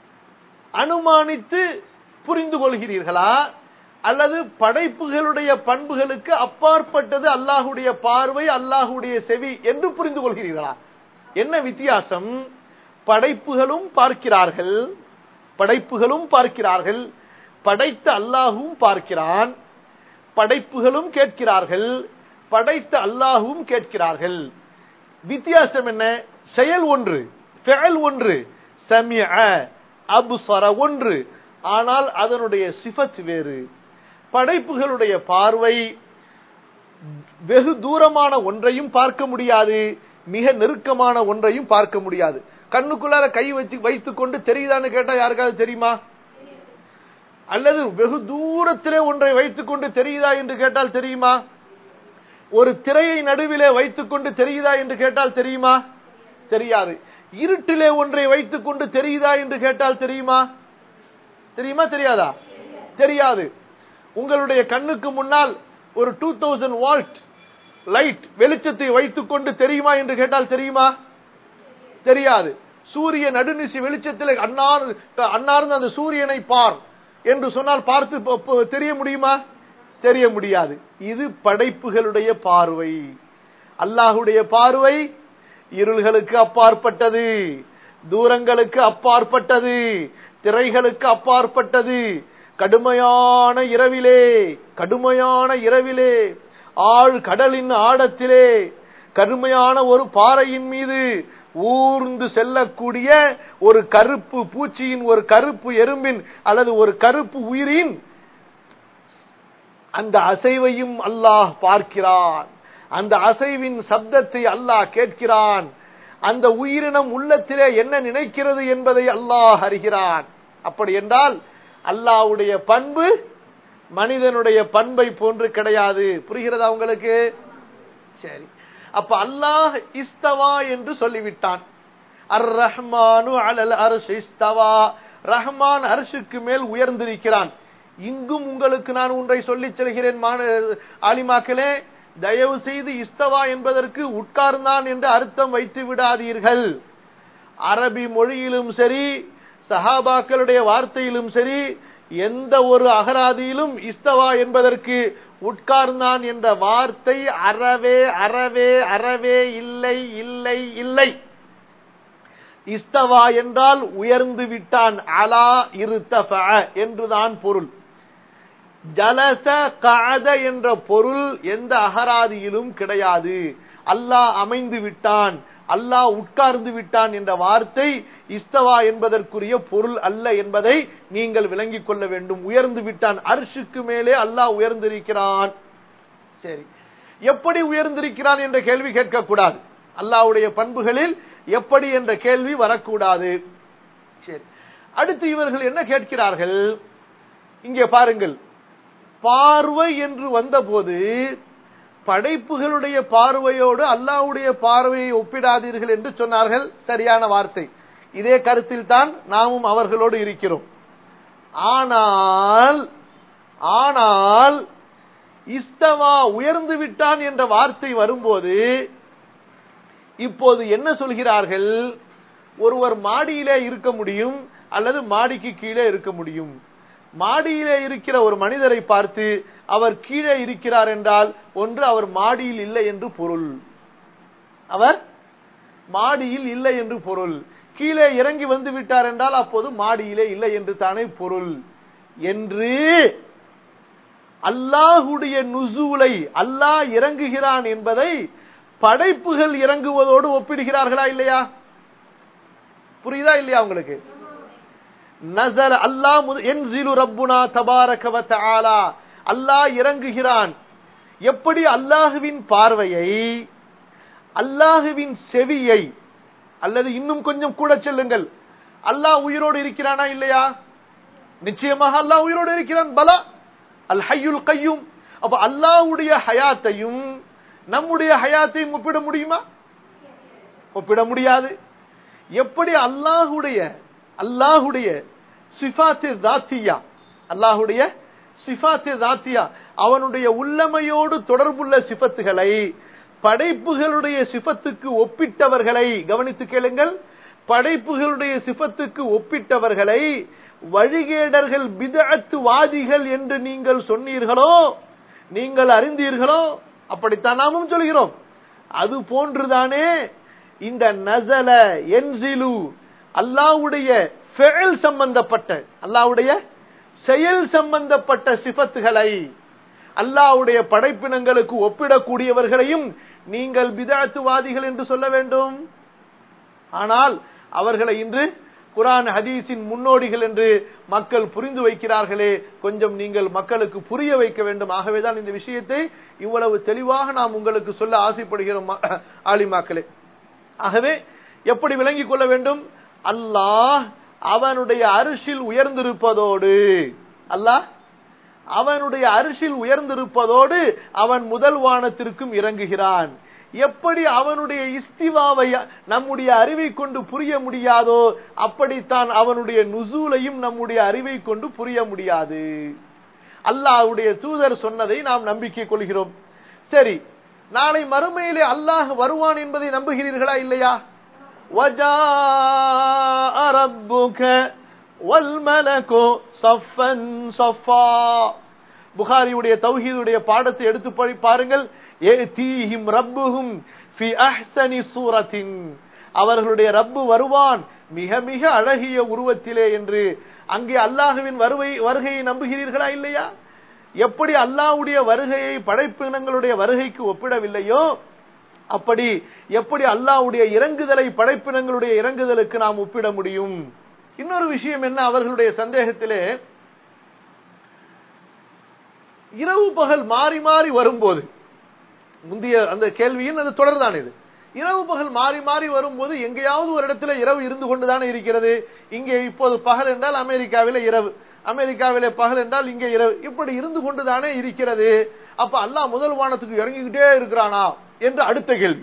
அனுமானித்து புரிந்து கொள்கிறீர்களா, அல்லது படைப்புகளுடைய பண்புகளுக்கு அப்பாற்பட்டது அல்லாஹுடைய பார்வை, அல்லாஹுடைய செவி என்று புரிந்து கொள்கிறீர்களா? என்ன வித்தியாசம்? படைப்புகளும் பார்க்கிறார்கள், படைப்புகளும் பார்க்கிறார்கள், படைத்த அல்லாஹும் பார்க்கிறான், படைப்புகளும் கேட்கிறார்கள், படைத்த அல்லாஹும் கேட்கிறார்கள். வித்தியாசம் என்ன? செயல் ஒன்று, ஃபஅல் ஒன்று, சமிஅ அப்ஸர ஒன்று, ஆனால் அதனுடைய சிஃபத் வேறு. படைப்புகளுடைய பார்வை வெகு தூரமான ஒன்றையும் பார்க்க முடியாது, மிக நெருக்கமான ஒன்றையும் பார்க்க முடியாது. கண்ணுக்குள்ளார கை வச்சு வைத்துக் கொண்டு தெரியுதான்னு கேட்டா யாருக்காவது தெரியுமா? அல்லது வெகு தூரத்திலே ஒன்றை வைத்துக் கொண்டு தெரியுதா என்று கேட்டால் தெரியுமா? ஒரு திரையை நடுவிலே வைத்துக் கொண்டு தெரியுதா என்று கேட்டால் தெரியுமா? தெரியாது. இருட்டிலே ஒன்றை வைத்துக் கொண்டு தெரியுதா என்று கேட்டால் தெரியுமா? தெரியுமா தெரியாதா? தெரியாது. உங்களுடைய கண்ணுக்கு முன்னால் ஒரு டூ தௌசண்ட் வால்ட் லைட் வெளிச்சத்தை வைத்துக் கொண்டு தெரியுமா என்று கேட்டால் தெரியுமா? தெரியாது. சூரிய நடுநிசி வெளிச்சத்தில் அன்னார் அன்னார்ந்து அந்த சூரியனை பார் என்று சொன்னால் பார்த்து தெரிய முடியுமா? தெரிய முடியாது. இது படைப்புகளுடைய பார்வை. அல்லாஹுடைய பார்வை இருள்களுக்கு அப்பாற்பட்டது, தூரங்களுக்கு அப்பாற்பட்டது, திரைகளுக்கு அப்பாற்பட்டது. கடுமையான இரவிலே கடுமையான இரவிலே ஆழ் கடலின் ஆழத்திலே கடுமையான ஒரு பாறையின் மீது ஊர்ந்து செல்லக்கூடிய ஒரு கருப்பு பூச்சியின், ஒரு கருப்பு எறும்பின் அல்லது ஒரு கருப்பு உயிரின் அந்த அசைவையும் அல்லாஹ் பார்க்கிறான். அந்த அசைவின் சப்தத்தை அல்லாஹ் கேட்கிறான். அந்த உயிரினம் உள்ளத்திலே என்ன நினைக்கிறது என்பதை அல்லாஹ் அறிகிறான். அப்படி என்றால் அல்லாஹ்வுடைய பண்பு மனிதனுடைய பண்பை போன்று கிடையாது. புரிகிறதா உங்களுக்கு? சரி, அப்ப அல்லாஹ் இஸ்தவா என்று சொல்லிவிட்டான். அர் ரஹ்மானு அலல் அர்ஷ் இஸ்தவா, ரஹ்மான் அர்ஷுக்கு மேல் உயர்ந்திருக்கிறான். இங்கும் உங்களுக்கு நான் ஒன்றை சொல்லிச் செல்கிறேன் ஆலிமாக்களே, தயவு செய்து இஸ்தவா என்பதற்கு உட்கார்ந்தான் என்று அர்த்தம் வைத்து விடாதீர்கள். அரபி மொழியிலும் சரி, சஹாபாக்களுடைய வார்த்தையிலும் சரி, எந்த ஒரு அகராதியிலும் இஸ்தவா என்பதற்கு உட்கார்ந்தான் என்ற வார்த்தை அறவே அறவே அறவே இல்லை இல்லை இல்லை. இஸ்தவா என்றால் உயர்ந்து விட்டான், அலா இருத்தஃபஅ என்றுதான் பொருள். ஜலச கஅத என்ற பொருள் எந்த அகராதியிலும் கிடையாது. அல்லாஹ் அமைந்து விட்டான், அல்லாஹ் உட்கார்ந்து விட்டான் என்ற வார்த்தை இஸ்தவா என்பதற்குரிய பொருள் அல்ல என்பதை நீங்கள் விளங்கிக் கொள்ள வேண்டும். உயர்ந்து விட்டான், அர்ஷுக்கு மேலே அல்லாஹ் உயர்ந்திருக்கிறான். சரி, எப்படி உயர்ந்திருக்கிறான் என்ற கேள்வி கேட்கக்கூடாது. அல்லாஹ்வுடைய பண்புகளில் எப்படி என்ற கேள்வி வரக்கூடாது. சரி, அடுத்து இவர்கள் என்ன கேட்கிறார்கள்? இங்கே பாருங்கள், பார்வை என்று வந்தபோது படைப்புகளுடைய பார்வையோடு அல்லாஹ்வுடைய பார்வையை ஒப்பிடாதீர்கள் என்று சொன்னார்கள். சரியான வார்த்தை. இதே கருத்தில் தான் நாமும் அவர்களோடு இருக்கிறோம். ஆனால் ஆனால் இஸ்தவா உயர்ந்து விட்டான் என்ற வார்த்தை வரும்போது இப்போது என்ன சொல்கிறார்கள்? ஒருவர் மாடியிலே இருக்க முடியும் அல்லது மாடிக்கு கீழே இருக்க முடியும். மாடியிலே இருக்கிற ஒரு மனிதரை பார்த்து அவர் கீழே இருக்கிறார் என்றால் ஒன்று அவர் மாடியில் இல்லை என்று பொருள், அவர் மாடியில் இல்லை என்று பொருள். கீழே இறங்கி வந்து விட்டார் என்றால் அப்போது மாடியிலே இல்லை என்று தானே பொருள் என்று அல்லாஹுடைய நுசூலை, அல்லாஹ் இறங்குகிறான் என்பதை படைப்புகள் இறங்குவதோடு ஒப்பிடுகிறார்களா இல்லையா? புரியுதா இல்லையா உங்களுக்கு? நஸல அல்லாஹ் யன்ஸிலு ரப்புனா தபாரக வ தஆலா, அல்லாஹ் இறங்குகிறான். எப்படி அல்லாஹுவின் பார்வையை, அல்லாஹுவின் செவியை, அல்லது இன்னும் கொஞ்சம் கூட சொல்லுங்கள், அல்லாஹ் உயிரோடு இருக்கிறானா இல்லையா? நிச்சயமாக அல்லாஹ் உயிரோடு இருக்கிறான். பலா அல் ஹய்யுல் கய்யூம். அப்ப அல்லாஹ்வுடைய ஹயாத்தையும் நம்முடைய ஹயாத்தையும் ஒப்பிட முடியுமா? ஒப்பிட முடியாது. எப்படி அல்லாஹ்வுடைய அல்லாஹ்வுடைய சிஃபாத்து தாத்தியா, அல்லாஹ்வுடைய சிஃபாத்து தாத்தியா, அவனுடைய உள்ளமையோடு தொடர்புள்ள சிஃபத்துகளை படைப்புகளுடைய சிஃபத்துக்கு ஒப்பிட்டவர்களை கவனித்து கேளுங்கள். படைப்புகளுடைய சிஃபத்துக்கு ஒப்பிட்டவர்களை வழிகேடர்கள், பிதஅத் வாதிகள் என்று நீங்கள் சொன்னீர்களோ, நீங்கள் அறிந்தீர்களோ, அப்படித்தான் நாமும் சொல்கிறோம். அது போன்றுதானே இந்த நஸல யன்ஸிலு அல்லாஹ்வுடைய ஃபெயில் சம்பந்தப்பட்ட, அல்லாஹ்வுடைய செயல் சம்பந்தப்பட்ட சிஃபத்துகளை அல்லாஹ்வுடைய படைப்பினங்களுக்கு ஒப்பிடக்கூடியவர்களையும் நீங்கள் பிதஅத்வாதிகள் என்று சொல்ல வேண்டும். ஆனால் அவர்களை இன்று குர்ஆன் ஹதீஸின் முன்னோடிகள் என்று மக்கள் புரிந்து வைக்கிறார்களே, கொஞ்சம் நீங்கள் மக்களுக்கு புரிய வைக்க வேண்டும். ஆகவேதான் இந்த விஷயத்தை இவ்வளவு தெளிவாக நாம் உங்களுக்கு சொல்ல ஆசைப்படுகிறோம் ஆலிமாக்களே. ஆகவே எப்படி விளங்கிக் கொள்ள வேண்டும்? அல்லாஹ் அவனுடைய அரிசில் உயர்ந்திருப்பதோடு, அல்லாஹ் அவனுடைய அரிசில் உயர்ந்திருப்பதோடு அவன் முதல் வானத்திற்கும் இறங்குகிறான். எப்படி அவனுடைய இஸ்திவாவை நம்முடைய அறிவை கொண்டு புரிய முடியாதோ, அப்படித்தான் அவனுடைய நுசூலையும் நம்முடைய அறிவை கொண்டு புரிய முடியாது. அல்லாஹ்வுடைய தூதர் சொன்னதை நாம் நம்பிக்கை கொள்கிறோம். சரி, நாளை மறுமையிலே அல்லாஹ் வருவான் என்பதை நம்புகிறீர்களா இல்லையா? வஜாஅ ரப்புக வல் மலகு ஸஃபன் ஸஃபா. புகாரியுடைய தௌஹீதுடைய பாடத்தை எடுத்து பாருங்கள். ஏதீஹிம் ரப்புஹும் ஃபி அஹ்ஸனி சூரத்தின், அவர்களுடைய ரப்பு வருவான் மிக மிக அழகிய உருவத்திலே என்று. அங்கே அல்லாஹ்வின் வருகை வருகையை நம்புகிறீர்களா இல்லையா? எப்படி அல்லாஹ்வுடைய வருகையை படைப்பினங்களுடைய வருகைக்கு ஒப்பிடவில்லையோ, அப்படி எப்படி அல்லாஹ்வுடைய இறங்குதலை படைப்பினங்களுடைய இறங்குதலுக்கு நாம் ஒப்பிட முடியும்? இன்னொரு விஷயம் என்ன, அவர்களுடைய சந்தேகத்திலே இரவு பகல் மாறி மாறி வரும்போது, முந்தைய அந்த கேள்வியின் அது தொடர்தான் இது. இரவு பகல் மாறி மாறி வரும்போது எங்கேயாவது ஒரு இடத்துல இரவு இருந்து கொண்டுதானே இருக்கிறது. இங்கே இப்போது பகல் என்றால் அமெரிக்காவிலே இரவு, அமெரிக்காவிலே பகல் என்றால் இங்கே இரவு, இப்படி இருந்து கொண்டுதானே இருக்கிறது. அப்ப அல்லாஹ் முதல் வானத்துக்கு இறங்கிக்கிட்டே இருக்கிறானா என்று அடுத்த கேள்வி.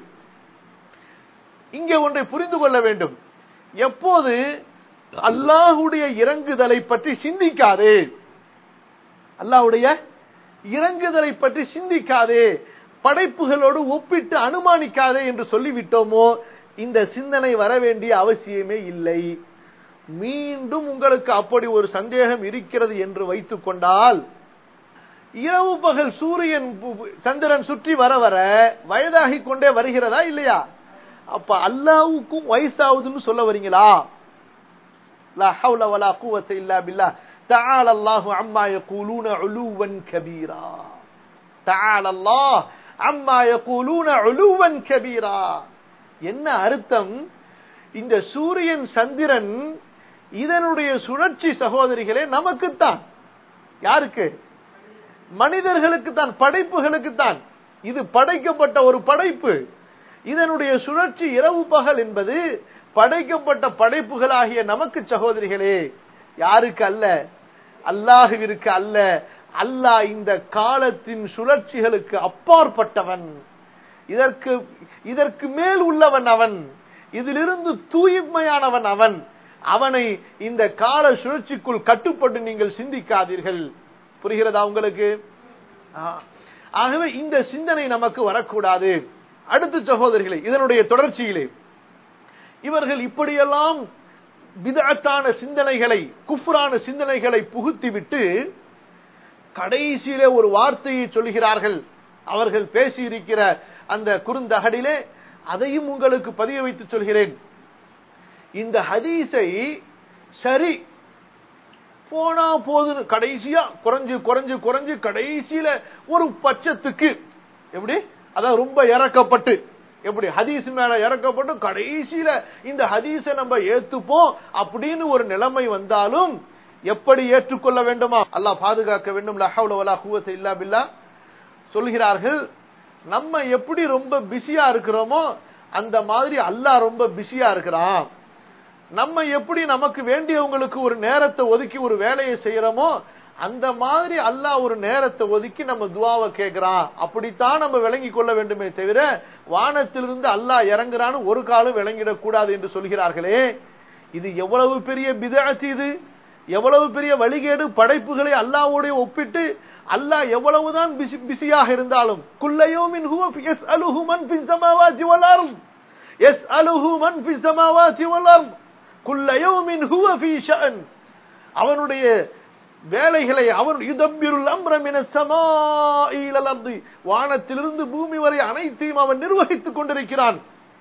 இங்கே ஒன்றை புரிந்து கொள்ள வேண்டும். எப்போது அல்லாஹ்வுடைய இறங்குதலை பற்றி சிந்திக்காதே, அல்லாஹ்வுடைய இறங்குதலை பற்றி சிந்திக்காதே, படைப்புகளோடு ஒப்பிட்டு அனுமானிக்காதே என்று சொல்லிவிட்டோமோ, இந்த சிந்தனை வர வேண்டிய அவசியமே இல்லை. மீண்டும் உங்களுக்கு அப்படி ஒரு சந்தேகம் இருக்கிறது என்று வைத்துக் கொண்டால், இரவு பகல் சூரியன் சந்திரன் சுற்றி வர வர வயதாகி கொண்டே வருகிறதா இல்லையா? அப்ப அல்லாஹ்வுக்கும் வயசாகுதுன்னு சொல்ல வரீங்களா? லா ஹவ்ல வலா குவத்த இல்லா பில்லாஹ். தஆலா அல்லாஹு அம்மா யகூலூன உலுவன் கபீரா. தஆலா அல்லாஹ் அம்மா யகூலூன உலுவன் கபீரா. என்ன அர்த்தம்? இந்த சூரியன் சந்திரன் இதனுடைய சுழற்சி சகோதரிகளே நமக்குத்தான். யாருக்கு? மனிதர்களுக்கு தான், படைப்புகளுக்கு தான். இது படைக்கப்பட்ட ஒரு படைப்பு. இதனுடைய சுழற்சி இரவு பகல் என்பது படைக்கப்பட்ட படைப்புகளாகிய நமக்கு சகோதரிகளே. யாருக்கு அல்ல? அல்லாஹ்விற்கு அல்ல. அல்லாஹ் இந்த காலத்தின் சுழற்சிகளுக்கு அப்பாற்பட்டவன், இதற்கு இதற்கு மேல் உள்ளவன் அவன், இதிலிருந்து தூய்மையானவன் அவன். அவனை இந்த கால சுழற்சிக்குள் கட்டுப்பட்டு நீங்கள் சிந்திக்காதீர்கள். புரிகிறதா உங்களுக்கு? ஆகவே இந்த சிந்தனை நமக்கு வரக்கூடாது. அடுத்த சகோதரிகளே, இதனுடைய தொடர்ச்சியிலே இவர்கள் இப்படியெல்லாம் பிதஅத்தான சிந்தனைகளை, குஃப்ரான சிந்தனைகளை புகுத்திவிட்டு கடைசியிலே ஒரு வார்த்தையை சொல்கிறார்கள். அவர்கள் பேசியிருக்கிற அந்த குறுந்தகடிலே அதையும் உங்களுக்கு பதிய வைத்து சொல்கிறேன். இந்த ஹதீஸை சரி போனா போதுன்னு கடைசியா குறைஞ்சு குறைஞ்சு குறைஞ்சு கடைசியில ஒரு பட்சத்துக்கு எப்படி அதான் ரொம்ப இறக்கப்பட்டு எப்படி ஹதீஸ் மேல இறக்கப்பட்டு கடைசியில இந்த ஹதீஸை நம்ம ஏத்துப்போம் அப்படின்னு ஒரு நிலைமை வந்தாலும் எப்படி ஏற்றுக்கொள்ள வேண்டுமா? அல்லாஹ் பாதுகாக்க வேண்டும். லா ஹவ்ல வலா குவத்த இல்லா பில்லாஹ். சொல்கிறார்கள், நம்ம எப்படி ரொம்ப பிஸியா இருக்கிறோமோ அந்த மாதிரி அல்லாஹ் ரொம்ப பிஸியா இருக்கிறான். நம்ம எப்படி நமக்கு வேண்டியவங்களுக்கு ஒரு நேரத்தை ஒதுக்கி ஒரு வேலையை செய்யறோமோ அந்த மாதிரி அல்லாஹ் ஒரு நேரத்தை ஒதுக்கி நம்ம துஆவை கேட்கிறான். அப்படித்தான் நம்ம விளங்கி கொள்ள வேண்டுமே தவிர வானத்திலிருந்து அல்லாஹ் இறங்குறான்னு ஒரு காலம் விளங்கிடக் கூடாது என்று சொல்கிறார்களே. இது எவ்வளவு பெரிய பிதஅத், இது எவ்வளவு பெரிய வழிகேடு. படைப்புகளை அல்லாஹ்வோடு ஒப்பிட்டு அல்லாஹ் எவ்வளவுதான் பிஸியாக இருந்தாலும் குல்லையோமின் ஹுவ யஸ்அலுஹு மன் ஃபிஸ் ஸமாவாதி வல் அர்த் யஸ்அலுஹு மன் ஃபிஸ் ஸமாவாதி வல் அர்த் குல்லையோமின் ஹுவ ஃபீ ஷஅன். அவனுடைய வேலைகளை அவர் யுதப்பிருல் அம்ர மினஸ் ஸமாஇ இலல் அர்தி, வானத்திலிருந்து பூமி வரை அனைத்தையும் அவன் நிர்வகித்துக் கொண்டிருக்கிறான்.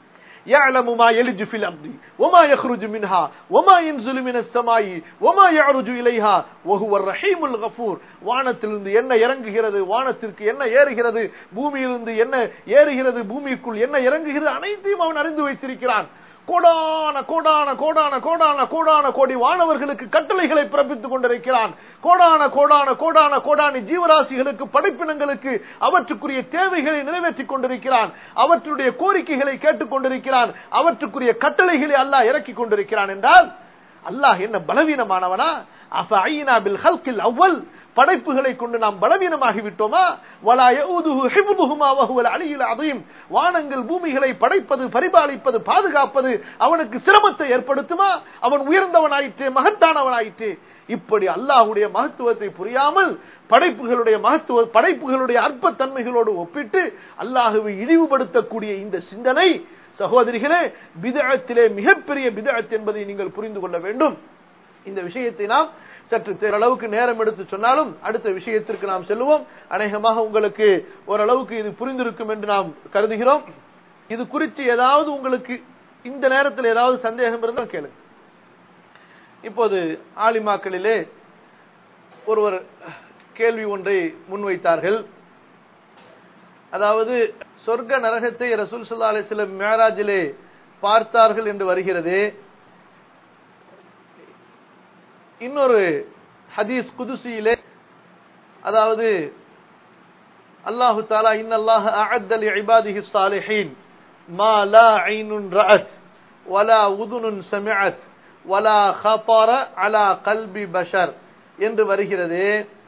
يعلم ما يلج في الأرض وما يخرج منها وما ينزل من السماء وما يعرج إليها وهو الرحيم الغفور. வானத்திலிருந்து என்ன இறங்குகிறது, வானத்திற்கு என்ன ஏறுகிறது, பூமியிலிருந்து என்ன ஏறுகிறது, பூமிக்குள் என்ன இறங்குகிறது, அனைத்தையும் அவன் அறிந்து வைத்திருக்கிறான். கோடான கோடான கோடான கோடான கோடான கோடி வானவர்களுக்கு கட்டளைகளை பிறப்பித்துக் கொண்டிருக்கிறான். கோடான கோடான கோடான கோடான ஜீவராசிகளுக்கு படைப்பினங்களுக்கு அவற்றுக்குரிய தேவைகளை நிறைவேற்றிக் கொண்டிருக்கிறான். அவற்றுடைய கோரிக்கைகளை கேட்டுக் கொண்டிருக்கிறான். அவற்றுக்குரிய கட்டளைகளை அல்லாஹ் இறக்கிக் கொண்டிருக்கிறான் என்றால் அல்லாஹ் என்ன பலவீனமானவனா? அஃபஅய்னா பில் ஹல்கில் அவ்வல், படைப்புகளை கொண்டு நாம் பலவீனமாகி விட்டோமா? வலா யஊதுஹு ஹிஃப்துஹுமா வஹுவல் அலியுல் அதீம். வானங்கள் பூமிகளை படைப்பது, பரிபாலிப்பது, பாதுகாப்பது அவனுக்கு சிரமத்தை ஏற்படுத்துமா? அவன் உயர்ந்தவனாயிற்றே, மகத்தானவனாயிற்றே. இப்படி அல்லாஹ்வுடைய மகத்துவத்தை புரியாமல் படைப்புகளுடைய மகத்துவ படைப்புகளுடைய அற்பத்தன்மைகளோடு ஒப்பிட்டு அல்லாஹ்வை இழிவுபடுத்தக்கூடிய இந்த சிந்தனை சகோதரிகளே பிதஅத்திலே மிகப்பெரிய பிதஅத் என்பதை நீங்கள் புரிந்து கொள்ள வேண்டும். இந்த விஷயத்தை நாம் சற்று அளவுக்கு நேரம் எடுத்து சொன்னாலும் அடுத்த விஷயத்திற்கு நாம் செல்லுவோம். அநேகமாக உங்களுக்கு ஓரளவுக்கு இது புரிந்திருக்கும் என்று நாம் கருதுகிறோம். இது குறித்து ஏதாவது உங்களுக்கு இந்த நேரத்தில் ஏதாவது சந்தேகம் இருந்தால் கேளுங்க. இப்போது ஆலிமாக்களிலே ஒருவர் கேள்வி ஒன்றை முன்வைத்தார்கள். அதாவது சொர்க்க நரகத்தை ரசூல் ஸல்லல்லாஹு அலைஹி வஸல்லம் மிஅராஜிலே பார்த்தார்கள் என்று வருகிறது. இன்னொரு ஹதீஸ் குதுசியிலே அதாவது அல்லாஹு தஆலா இன்னல்லாஹ அஅத்த லிஇபாதிஹி ஸாலிஹீன் மா லா ஐனுன் ரஅத் வலா உதுனுன் சமிஅத் வலா خطر على قلب بشر என்று வருகிறது.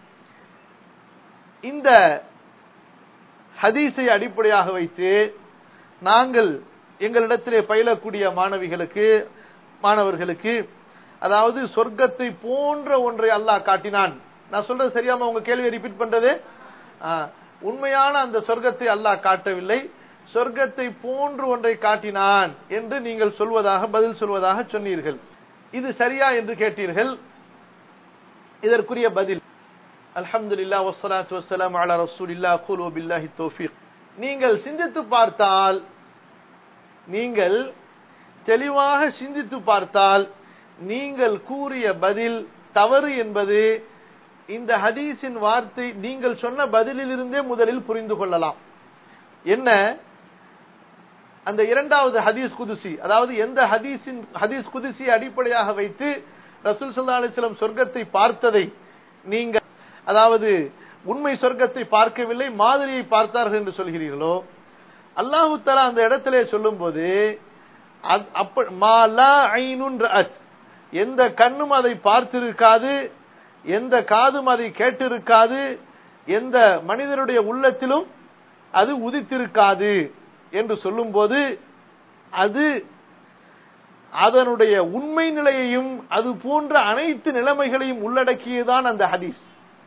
இந்த ஹதீஸை அடிப்படையாக வைத்து நாங்கள் எங்களிடத்திலே பயிலக்கூடிய மாணவிகளுக்கு மாணவர்களுக்கு அதாவது சொர்க்கத்தை போன்ற ஒன்றை அல்லாஹ் காட்டினான். நான் சொல்றது சரியாம உங்க கேள்வியை ரிப்பீட் பண்றது? உண்மையான அந்த சொர்க்கத்தை அல்லாஹ் காட்டவில்லை, சொர்க்கத்தை போன்று ஒன்றை காட்டினான் என்று நீங்கள் சொல்வதாக பதில் சொல்வதாக சொன்னீர்கள். இது சரியா என்று கேட்டீர்கள். இதற்குரிய பதில் அல்ஹம்துலில்லாஹ் வஸ்ஸலாத்து வஸ்ஸலாமு அலா ரசூலில்லாஹ் குலு பில்லாஹி தௌஃபீக். நீங்கள் சிந்தித்து பார்த்தால், நீங்கள் தெளிவாக சிந்தித்து பார்த்தால் நீங்கள் கூறிய பதில் தவறு என்பது இந்த ஹதீஸின் வார்த்தை நீங்கள் சொன்ன பதிலிலிருந்தே முதலில் புரிந்து கொள்ளலாம். என்ன? அந்த இரண்டாவது ஹதீஸ் குதுசி, அதாவது எந்த ஹதீஸின் ஹதீஸ் குதுசியை அடிப்படையாக வைத்து ரசூல் ஸல்லல்லாஹு அலைஹி வஸல்லம் சொர்க்கத்தை பார்த்ததை நீங்கள் அதாவது உண்மை சொர்க்கத்தை பார்க்கவில்லை, மாதிரியை பார்த்தார்கள் என்று சொல்கிறீர்களோ, அல்லாஹ் தஆலா அந்த இடத்திலே சொல்லும்போது மா லா ஐனுன் ரஅத், எந்த கண்ணும் அதை பார்த்திருக்காது, எந்த காதும் அதை கேட்டிருக்காது, எந்த மனிதனுடைய உள்ளத்திலும் அது உதித்திருக்காது என்று சொல்லும்போது அது அதனுடைய உண்மை நிலையையும் அது போன்ற அனைத்து நிலைமைகளையும் உள்ளடக்கியதான் அந்த ஹதீஸ்.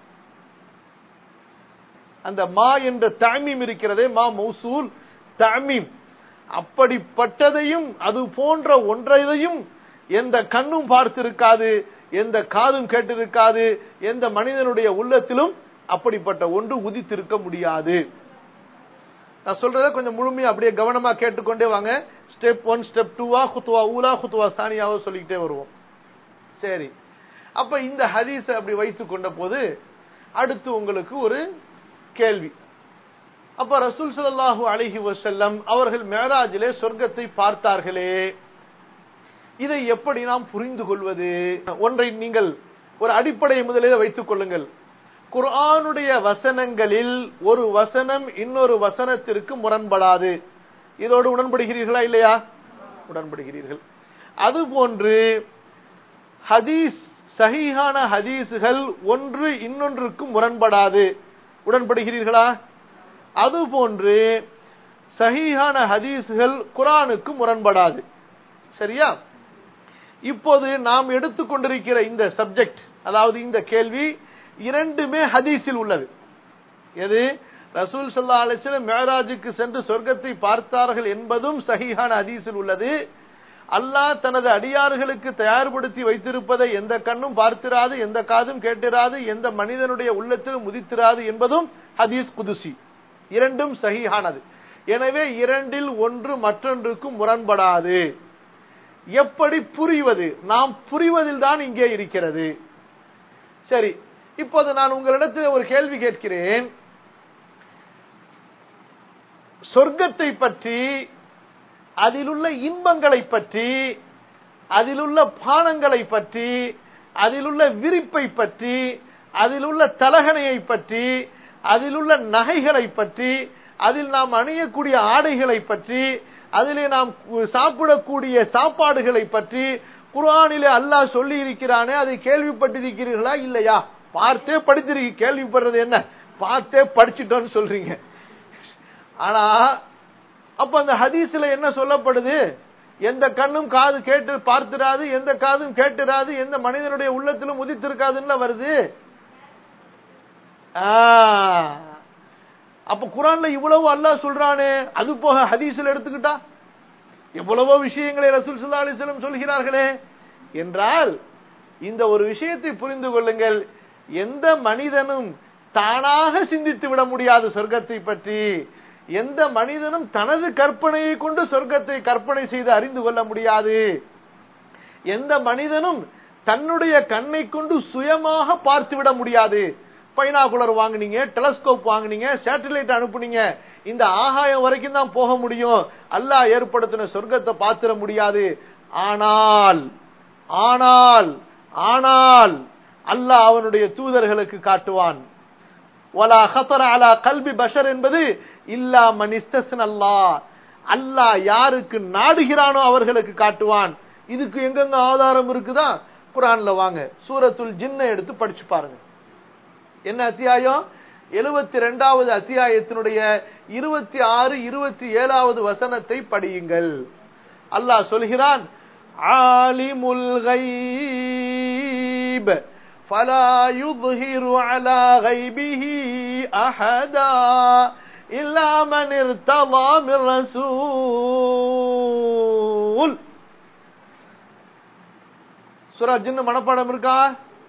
அந்த மா என்ற தஅமீம் இருக்கிறதே, மா மௌசூல் தஅமீம், அப்படிப்பட்டதையும் அது போன்ற ஒன்றையும் எந்த கண்ணும் பார்த்திருக்காது, எந்த காதும் கேட்டிருக்காது, எந்த மனிதனுடைய உள்ளத்திலும் அப்படிப்பட்ட ஒன்று உதித்திருக்க முடியாது. நான் சொல்றத கொஞ்சம் முழுமையா அப்படியே கவனமா கேட்டுக்கொண்டே வாங்க. ஸ்டெப் ஒன், ஸ்டெப் டூவா, குத்துவா ஊலா, குத்துவா சானியாவோ சொல்லிக்கிட்டே வருவோம். சரி, அப்ப இந்த ஹதீஸை அப்படி வைத்துக் கொண்ட போது அடுத்து உங்களுக்கு ஒரு கேள்வி. அப்ப ரசூல் ஸல்லல்லாஹு அலைஹி வஸல்லம் அவர்கள் மிஅராஜிலே சொர்க்கத்தை பார்த்தார்களே, இதை எப்படி நாம் புரிந்து கொள்வது? ஒன்றை நீங்கள் ஒரு அடிப்படை முதலில் வைத்துக் கொள்ளுங்கள். குர்ஆனுடைய வசனங்களில் ஒரு வசனம் இன்னொரு வசனத்திற்கு முரண்படாது. இதோடு உடன்படுகிறீர்களா இல்லையா? உடன்படுகிறீர்கள். அதுபோன்று ஹதீஸ், சஹீஹான ஹதீஸ்கள் ஒன்று இன்னொன்றுக்கு முரண்படாது. உடன்படுகிறீர்களா? அதுபோன்று சஹீஹான ஹதீஸ்கள் குர்ஆனுக்கு முரண்படாது. சரியா? இப்போது நாம் எடுத்துக்கொண்டிருக்கிற இந்த சப்ஜெக்ட், அதாவது இந்த கேள்வி இரண்டுமே ஹதீஸில் உள்ளது. எது? ரசூல் ஸல்லல்லாஹு அலைஹி வஸல்லம் மிஅராஜுக்கு சென்று சொர்க்கத்தை பார்த்தார்கள் என்பதும் சஹீஹான ஹதீஸில் உள்ளது. அல்லாஹ் தனது அடியார்களுக்கு தயார்படுத்தி வைத்திருப்பதை எந்த கண்ணும் பார்த்திராது, எந்த காதும் கேட்டிராது, எந்த மனிதனுடைய உள்ளத்திலும் உதித்திராது என்பதும் ஹதீஸ் குதுசி. இரண்டும் சஹீஹானது. எனவே இரண்டில் ஒன்று மற்றொன்றுக்கு முரண்படாது. எப்படி புரிவது? நாம் புரிவதில் தான் இங்கே இருக்கிறது. சரி, இப்போது நான் உங்களிடத்தில் ஒரு கேள்வி கேட்கிறேன். சொர்க்கத்தை பற்றி, அதிலுள்ள இன்பங்களை பற்றி, அதிலுள்ள பானங்களை பற்றி, அதிலுள்ள விரிப்பை பற்றி, அதிலுள்ள தலகணையை பற்றி, அதிலுள்ள நகைகளை பற்றி, அதில் நாம் அணியக்கூடிய ஆடைகளை பற்றி, அதிலே நாம் சாப்பிடக்கூடிய சாப்பாடுகளை பற்றி குர்ஆனிலே அல்லாஹ் சொல்லி இருக்கிறானே, அதை கேள்விப்பட்டிருக்கிறீர்களா இல்லையா? பார்த்தே படிச்சிருக்கீங்க. கேள்விப்படுறது என்ன? பார்த்தே படிச்சுட்டோன்னு சொல்றீங்க. ஆனா அப்ப அந்த ஹதீஸ்ல என்ன சொல்லப்படுது? எந்த கண்ணும் காது கேட்டு பார்த்திராது, எந்த காதும் கேட்டிராது, எந்த மனிதனுடைய உள்ளத்திலும் உதித்திருக்காதுன்னு வருது. அப்ப குர்ஆன்ல இவ்வளவு அல்லாஹ் சொல்றானே, அது போக ஹதீஸ்ல எடுத்துக்கிட்டா எவ்வளவோ விஷயங்களை ரசூல் ஸல்லல்லாஹு அலைஹி வஸல்லம் சொல்கிறார்களே என்றால், இந்த ஒரு விஷயத்தை புரிந்து கொள்ளுங்கள். எந்த மனிதனும் தானாக சிந்தித்து விட முடியாது சொர்க்கத்தை பற்றி. எந்த மனிதனும் தனது கற்பனையை கொண்டு சொர்க்கத்தை கற்பனை செய்து அறிந்து கொள்ள முடியாது. எந்த மனிதனும் தன்னுடைய கண்ணை கொண்டு சுயமாக பார்த்து விட முடியாது. பைனாகுலர் வாங்குனீங்க, டெலஸ்கோப் வாங்குனீங்க, சேட்டலைட் அனுப்புனீங்க, இந்த ஆகாயம் வரைக்கும் தான் போக முடியும். அல்லாஹ் ஏற்படுத்தின சொர்க்கத்தை பார்த்திட முடியாது. ஆனால் ஆனால் ஆனால் அல்லாஹ் அவனுடைய தூதர்களுக்கு காட்டுவான். வலா ஹஸர அலா கல்பி பஷர் என்பது இல்லா மன் இஸ்தஸ்னல்லாஹ், அல்லாஹ் யாருக்கு நாடுகிறானோ அவர்களுக்கு காட்டுவான். இதுக்கு எங்கெங்க ஆதாரம் இருக்குதா? குர்ஆன்ல வாங்க, சூரத்துல் ஜின்னை எடுத்து படிச்சு பாருங்க. என்ன அத்தியாயம்? எழுபத்தி இரண்டாவது அத்தியாயத்தினுடைய இருபத்தி ஆறு இருபத்தி ஏழாவது வசனத்தை படியுங்கள். அல்லாஹ் சொல்கிறான், ஆலிமுல் கைப் ஃபலா யுظஹிரு அலா கைபிஹி அஹதா இல்லா மன் இர்ததா மிர் ரசூல். சூரா ஜின் மனப்பாடம் இருக்கா?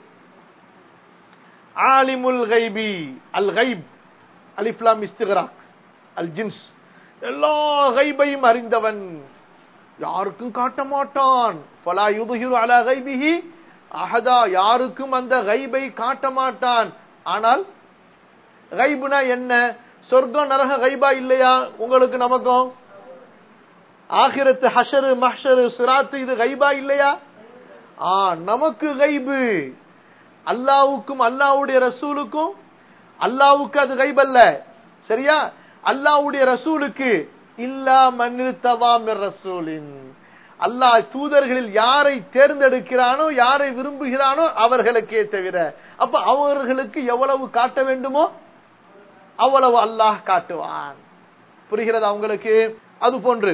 ஆலிமுல் கைபி, அல் கைப், அலிஃப் லாம் இஸ்திக்ராக், அல் ஜின்ஸ், எல்லா கைபையும் அறிந்தவன், யாருக்கும் காட்ட மாட்டான். ஃபலா யுظஹிரு அலா கைபிஹி அஹதா, யாருக்கும் அந்த கைபை காட்ட மாட்டான். ஆனால் கைப்னா என்ன? சொர்க்கம் நரக கைபா இல்லையா? உங்களுக்கு நமக்கும் ஆகிரத்து, ஹஷரு, மஹ்ஷரு, சிராத்து, இது கைபா இல்லையா? ஆ, நமக்கு கைபு. அல்லாஹ்வுக்கும் அல்லாஹ்வுடைய ரசூலுக்கும், அல்லாஹ்வுக்கு அது கைப் அல்ல. சரியா? அல்லாஹ்வுடைய ரசூலுக்கு இல்லா மன் இர்ததா மிர் ரசூலின், அல்லாஹ் தூதர்களில் யாரை தேர்ந்தெடுக்கிறானோ, யாரை விரும்புகிறானோ அவர்களுக்கே தவிர. அப்ப அவர்களுக்கு எவ்வளவு காட்ட வேண்டுமோ அவ்வளவு அல்லாஹ் காட்டுவான். புரிகிறதா உங்களுக்கு? அது போன்று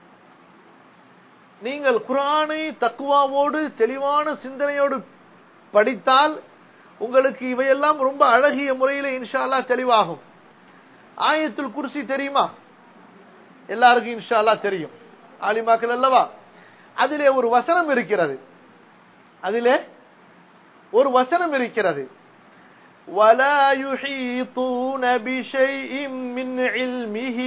நீங்கள் குர்ஆனை தக்வாவோடு தெளிவான சிந்தனையோடு படித்தால் உங்களுக்கு இவையெல்லாம் ரொம்ப அழகிய முறையில் இன்ஷா அல்லாஹ் தெளிவாகும். ஆயத்துல் குர்சி தெரியுமா? எல்லாருக்கும் இன்ஷா அல்லாஹ் தெரியும், ஆலிமாக்கள் அல்லவா? அதிலே ஒரு வசனம் இருக்கிறது. அதிலே ஒரு வசனம் இருக்கிறது. وَلَا يُحِيطُونَ بِشَيْءٍ مِّنْ عِلْمِهِ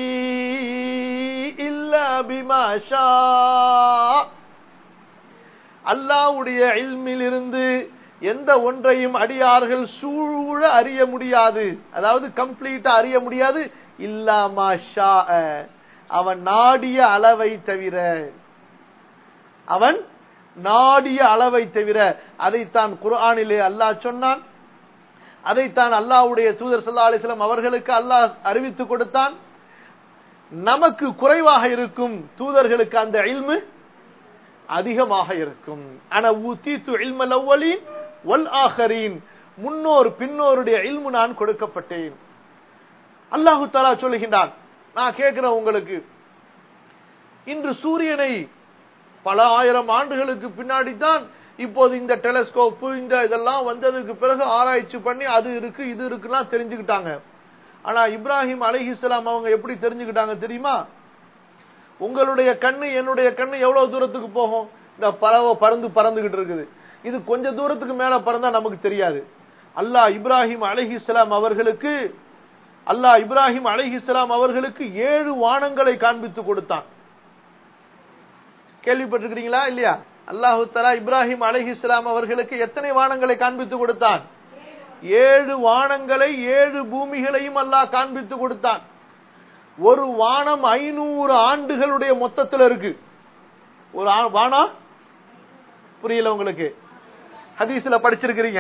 إِلَّا بِمَا شَاءَ. அல்லாஹ்வுடைய இல்மிலிருந்து எந்த ஒன்றையும் அடியார்கள் சூழ அறிய முடியாது, அதாவது கம்ப்ளீட்டா அறிய முடியாது. இல்லாமா ஷா, அவன் நாடிய அளவை தவிர, அவன் நாடிய அளவை தவிர. அதைத்தான் குர்ஆனிலே அல்லாஹ் சொன்னான், அதைத்தான் அல்லாஹ்வுடைய தூதர் ஸல்லல்லாஹு அலைஹி வஸல்லம் அவர்களுக்கு அல்லாஹ் அறிவித்து கொடுத்தான். நமக்கு குறைவாக இருக்கும், தூதர்களுக்கு அந்த இல்மு அதிகமாக இருக்கும். அன ஊதீது இல்மல் அவ்வலீன் வல் ஆஹரீன், முன்னோர் பின்னோருடைய இல்மு நான் கொடுக்கப்பட்டேன். அல்லாஹ் தஆலா சொல்லுகின்றான், நான் கேட்கிறேன் உங்களுக்கு, இன்று சூரியனை பல ஆயிரம் ஆண்டுகளுக்கு பின்னாடி தான் இப்போது இந்த டெலஸ்கோப் இந்த இதெல்லாம் வந்ததுக்கு பிறகு ஆராய்ச்சி பண்ணி அது இருக்கு இது இருக்குலாம் தெரிஞ்சுக்கிட்டாங்க. ஆனா இப்ராஹிம் அலைஹிஸ்ஸலாம் அவங்க எப்படி தெரிஞ்சுக்கிட்டாங்க தெரியுமா? உங்களுடைய கண்ணு என்னுடைய கண்ணு எவ்வளவு தூரத்துக்கு போகும்? இந்த பறவை பறந்து பறந்துகிட்டு இருக்குது, இது கொஞ்ச தூரத்துக்கு மேல பறந்தா நமக்கு தெரியாது. அல்லாஹ் இப்ராஹிம் அலைஹிஸ்ஸலாம் அவர்களுக்கு அல்லாஹ் இப்ராஹிம் அலைஹிஸ்ஸலாம் அவர்களுக்கு ஏழு வானங்களை காண்பித்து கொடுத்தான். கேள்விப்பட்டிருக்கிறீங்களா இல்லையா? அல்லாஹ் தஆலா இப்ராஹிம் அலைஹிஸ்ஸலாம் அவர்களுக்கு எத்தனை வானங்களை காண்பித்து கொடுத்தான்? ஏழு வானங்களை, ஏழு பூமிகளையும் அல்லாஹ் காண்பித்து கொடுத்தான். ஒரு வானம் ஐநூறு ஆண்டுகளுடைய மொத்தத்தில் இருக்கு. ஒரு வானம் புரியல உங்களுக்கு? ஹதீஸ்ல படிச்சிருக்கிறீங்க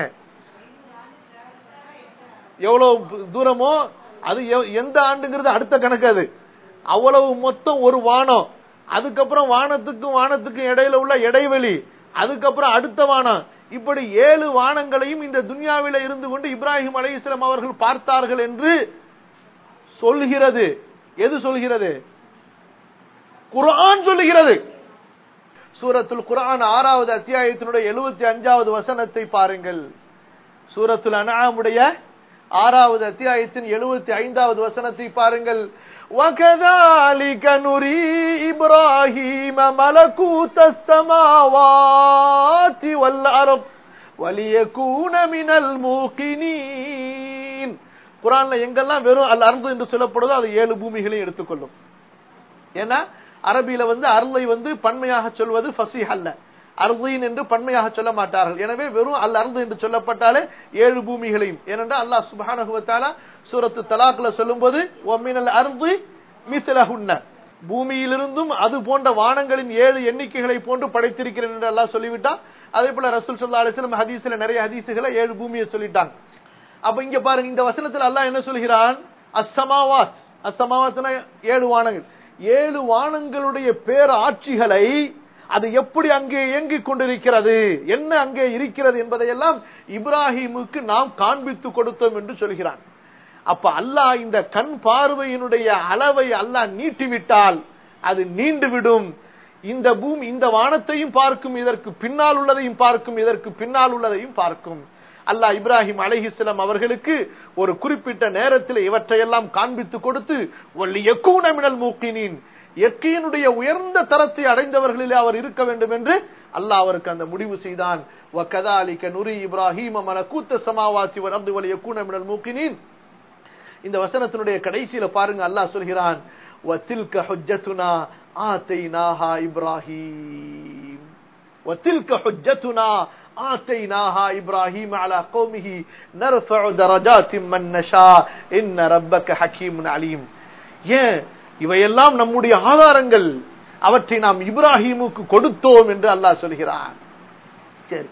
எவ்வளவு தூரமோ அது எந்த ஆண்டுங்கிறது அடுத்த கணக்கு. அது அவ்வளவு மொத்தம் ஒரு வானம். அதுக்கப்புறம் வானத்துக்கும் வானத்துக்கும் இடையில உள்ள இடைவெளி, அதுக்கப்புறம் அடுத்த வானம், இப்படி ஏழு வானங்களையும் இந்த துன்யாவில இருந்து கொண்டு இப்ராஹிம் அலைஹிஸ்ஸலாம் அவர்கள் பார்த்தார்கள் என்று சொல்கிறது. எது சொல்கிறது? குர்ஆன் சொல்லுகிறது. சூரத்துல் குர்ஆன் ஆறாவது அத்தியாயத்தினுடைய எழுபத்தி அஞ்சாவது வசனத்தை பாருங்கள். சூரத்துல் அன்ஆமுடைய ஆறாவது அத்தியாயத்தின் எழுபத்தி ஐந்தாவது வசனத்தை பாருங்கள். وَكَذَلِكَ نُرِي إِبْرَاهِيمَ مَلَكُوتَ السَّمَاوَاتِ وَالْأَرْضِ وَلِيَكُونَ مِنَ الْمُوقِنِينَ. குர்ஆன்ல எங்கெல்லாம் வெறும் அல் அர்து என்று சொல்லப்படுதோ அது ஏழு பூமிகளையும் எடுத்துக்கொள்ளும். ஏன்னா அரபியில வந்து அர்லை வந்து பன்மையாக சொல்வது ஃபஸீஹ் அல்ல, அர்தீன் என்று பன்மையாக சொல்ல மாட்டார்கள். எனவே வெறும் அல் அர்து என்று சொல்லப்பட்டாலே ஏழு பூமிகளையும். ஏனென்றால் அல்லாஹ் சுப்ஹானஹு வ தஆலா சூரத்து தலாக்ல சொல்லும்போது வமினல் அர்தி மிஸ்லஹுன்ன, பூமியிலிருந்தும் அது போன்ற வானங்களின் ஏழு எண்ணிக்கைகளை போன்று படைத்திருக்கிறேன் என்று அல்லாஹ் சொல்லிவிட்டான். அதே போல ரசூல் ஸல்லல்லாஹு அலைஹி வஸல்லம் ஹதீஸ்ல நிறைய ஹதீஸ்களை ஏழு பூமியை சொல்லிட்டாங்க. அப்ப இங்க பாருங்க, இந்த வசனத்துல அல்லாஹ் என்ன சொல்கிறான்? அஸ்ஸமாவாத், அஸ்ஸமாவாத்னா ஏழு வானங்கள். ஏழு வானங்களுடைய பேர் ஆட்சிகளை, அது எப்படி அங்கே இயங்கிக் கொண்டிருக்கிறது, என்ன அங்கே இருக்கிறது என்பதையெல்லாம் இப்ராஹிமுக்கு நாம் காண்பித்து கொடுத்தோம் என்று சொல்கிறான். அப்ப அல்லாஹ் இந்த கண் பார்வையினுடைய அளவை அல்லாஹ் நீட்டிவிட்டால் அது நீண்டு விடும். இந்த பூமி இந்த வானத்தையும் பார்க்கும், இதற்கு பின்னால் உள்ளதையும் பார்க்கும், இதற்கு பின்னால் உள்ளதையும் பார்க்கும். அல்லாஹ் இப்ராஹிம் அலைஹிஸ்ஸலாம் அவர்களுக்கு ஒரு குறிப்பிட்ட நேரத்தில் இவற்றையெல்லாம் காண்பித்து கொடுத்து வல்லியக்கூன மினல் மூக்கினீன், யக்கீனுடைய உயர்ந்த தரத்தை அடைந்தவர்களிலே அவர் இருக்க வேண்டும் என்று அல்லாஹ் அவருக்கு அந்த முடிவு செய்தான். வகதாலிக நுரி இப்ராஹீம மலக்கூத்த ஸமாவாத்தி வல் அர்தி வலியக்கூன மினல் மூக்கினீன். இந்த வசனத்தினுடைய கடைசியில பாருங்க, அல்லாஹ் சொல்கிறான் வதில்க ஹுஜ்ஜத்துனா ஆதைனாஹா இப்ராஹீம், வதில்க ஹுஜ்ஜத்துனா ஆதைனாஹா இப்ராஹீம் அலா கௌமிஹி நர்ஃபஉ தரஜாத்தின் மன் நஷா இன்ன ரப்பக ஹகீமுன் அலீம். ஏன் இவையெல்லாம் நம்முடைய ஆதாரங்கள், அவற்றை நாம் இப்ராஹிமுக்கு கொடுத்தோம் என்று அல்லாஹ் சொல்கிறான். சரி,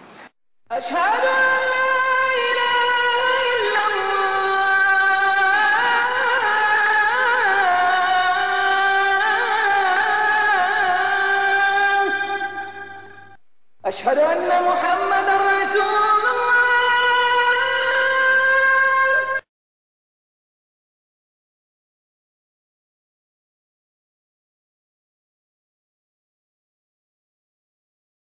أشهد أن محمد رسول